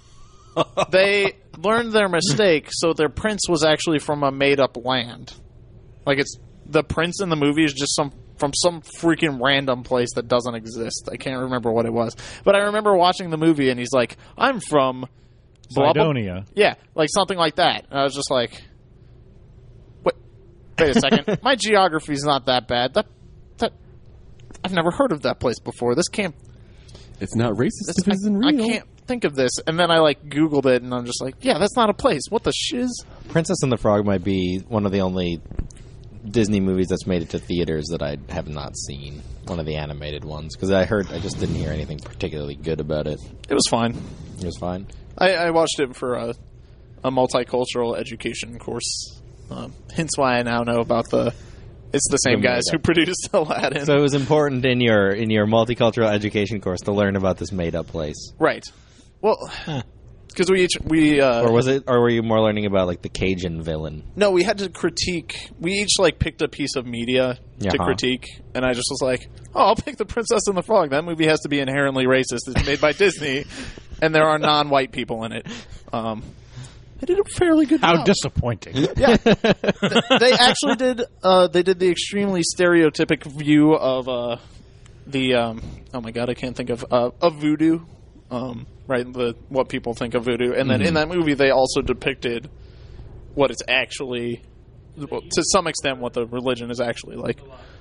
they learned their mistake. So their prince was actually from a made-up land. Like it's the prince in the movie is just some from some freaking random place that doesn't exist. I can't remember what it was, but I remember watching the movie and he's like, "I'm from blah, blah." Sidonia. Yeah, like something like that. And I was just like, "Wait, wait a second. My geography's not that bad. That that I've never heard of that place before. This can't. It's not racist This, if it isn't I, I real. can't think of this." And then I like Googled it, and I'm just like, "Yeah, that's not a place. What the shiz?" Princess and the Frog might be one of the only Disney movies that's made it to theaters that I have not seen. One of the animated ones, because I heard I just didn't hear anything particularly good about it. It was fine. It was fine. I, I watched it for a, a multicultural education course. Um, hence why I now know about the. It's the same The guys made-up. who produced Aladdin. So it was important in your in your multicultural education course to learn about this made up place, right. Well, because we each we uh, or was it? Or were you more learning about like the Cajun villain? no, we had to critique. We each like picked a piece of media to Uh-huh. critique, and I just was like, "Oh, I'll pick The Princess and the Frog. That movie has to be inherently racist. It's made by Disney, and there are non-white people in it." Um, they did a fairly good How job. disappointing. Yeah, they actually did. Uh, they did the extremely stereotypic view of uh, the. Um, oh my god, I can't think of uh, of voodoo. Um, right, the what people think of voodoo, and then in that movie they also depicted what it's actually, well, to some extent, what the religion is actually like.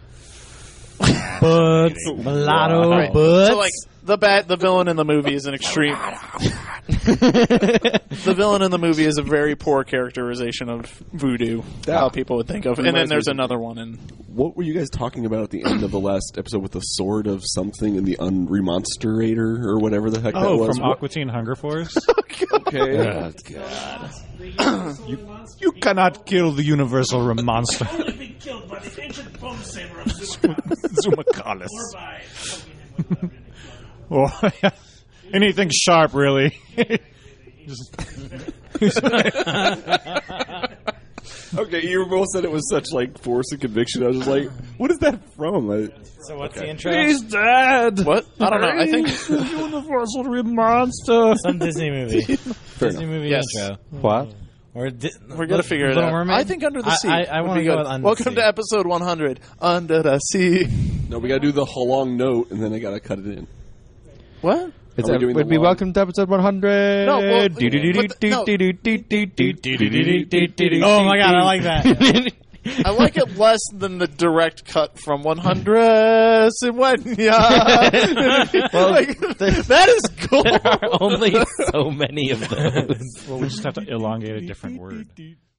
Butts, mulatto, Right. butts. So like the bad, the villain in the movie is an extreme. The villain in the movie is a very poor characterization of voodoo, how people would think of. And then Reminds me there's of- another one in. What were you guys talking about at the end of the last episode with the sword of something and the unremonstrator or whatever the heck that Oh, was? from Aqua Teen Hunger Force? Okay. You cannot kill the universal monster. Be killed by the ancient bone saber of Zumacalis. Or anything sharp, really. Okay, you both said it was such like force and conviction. I was just like, what is that from? I, So what's the intro? He's dead. What? I don't know. I think Universal monster. Some Disney movie. fair Disney enough. movie Yes. intro. What? Or di- we're gonna figure it Little out. Mermaid? I think Under the I- Sea. I, I would want be to go good. with Under Welcome the Sea. to episode one hundred. Under the Sea. No, we gotta do the long note and then I gotta cut it in. What? It's Are we a, doing would the be long- welcome to episode one hundred. No, well, but no. Oh my god, I like that. I like it less than the direct cut from one hundred. Well, Like, that is cool. There are only so many of those. Well, we just have to elongate a different word.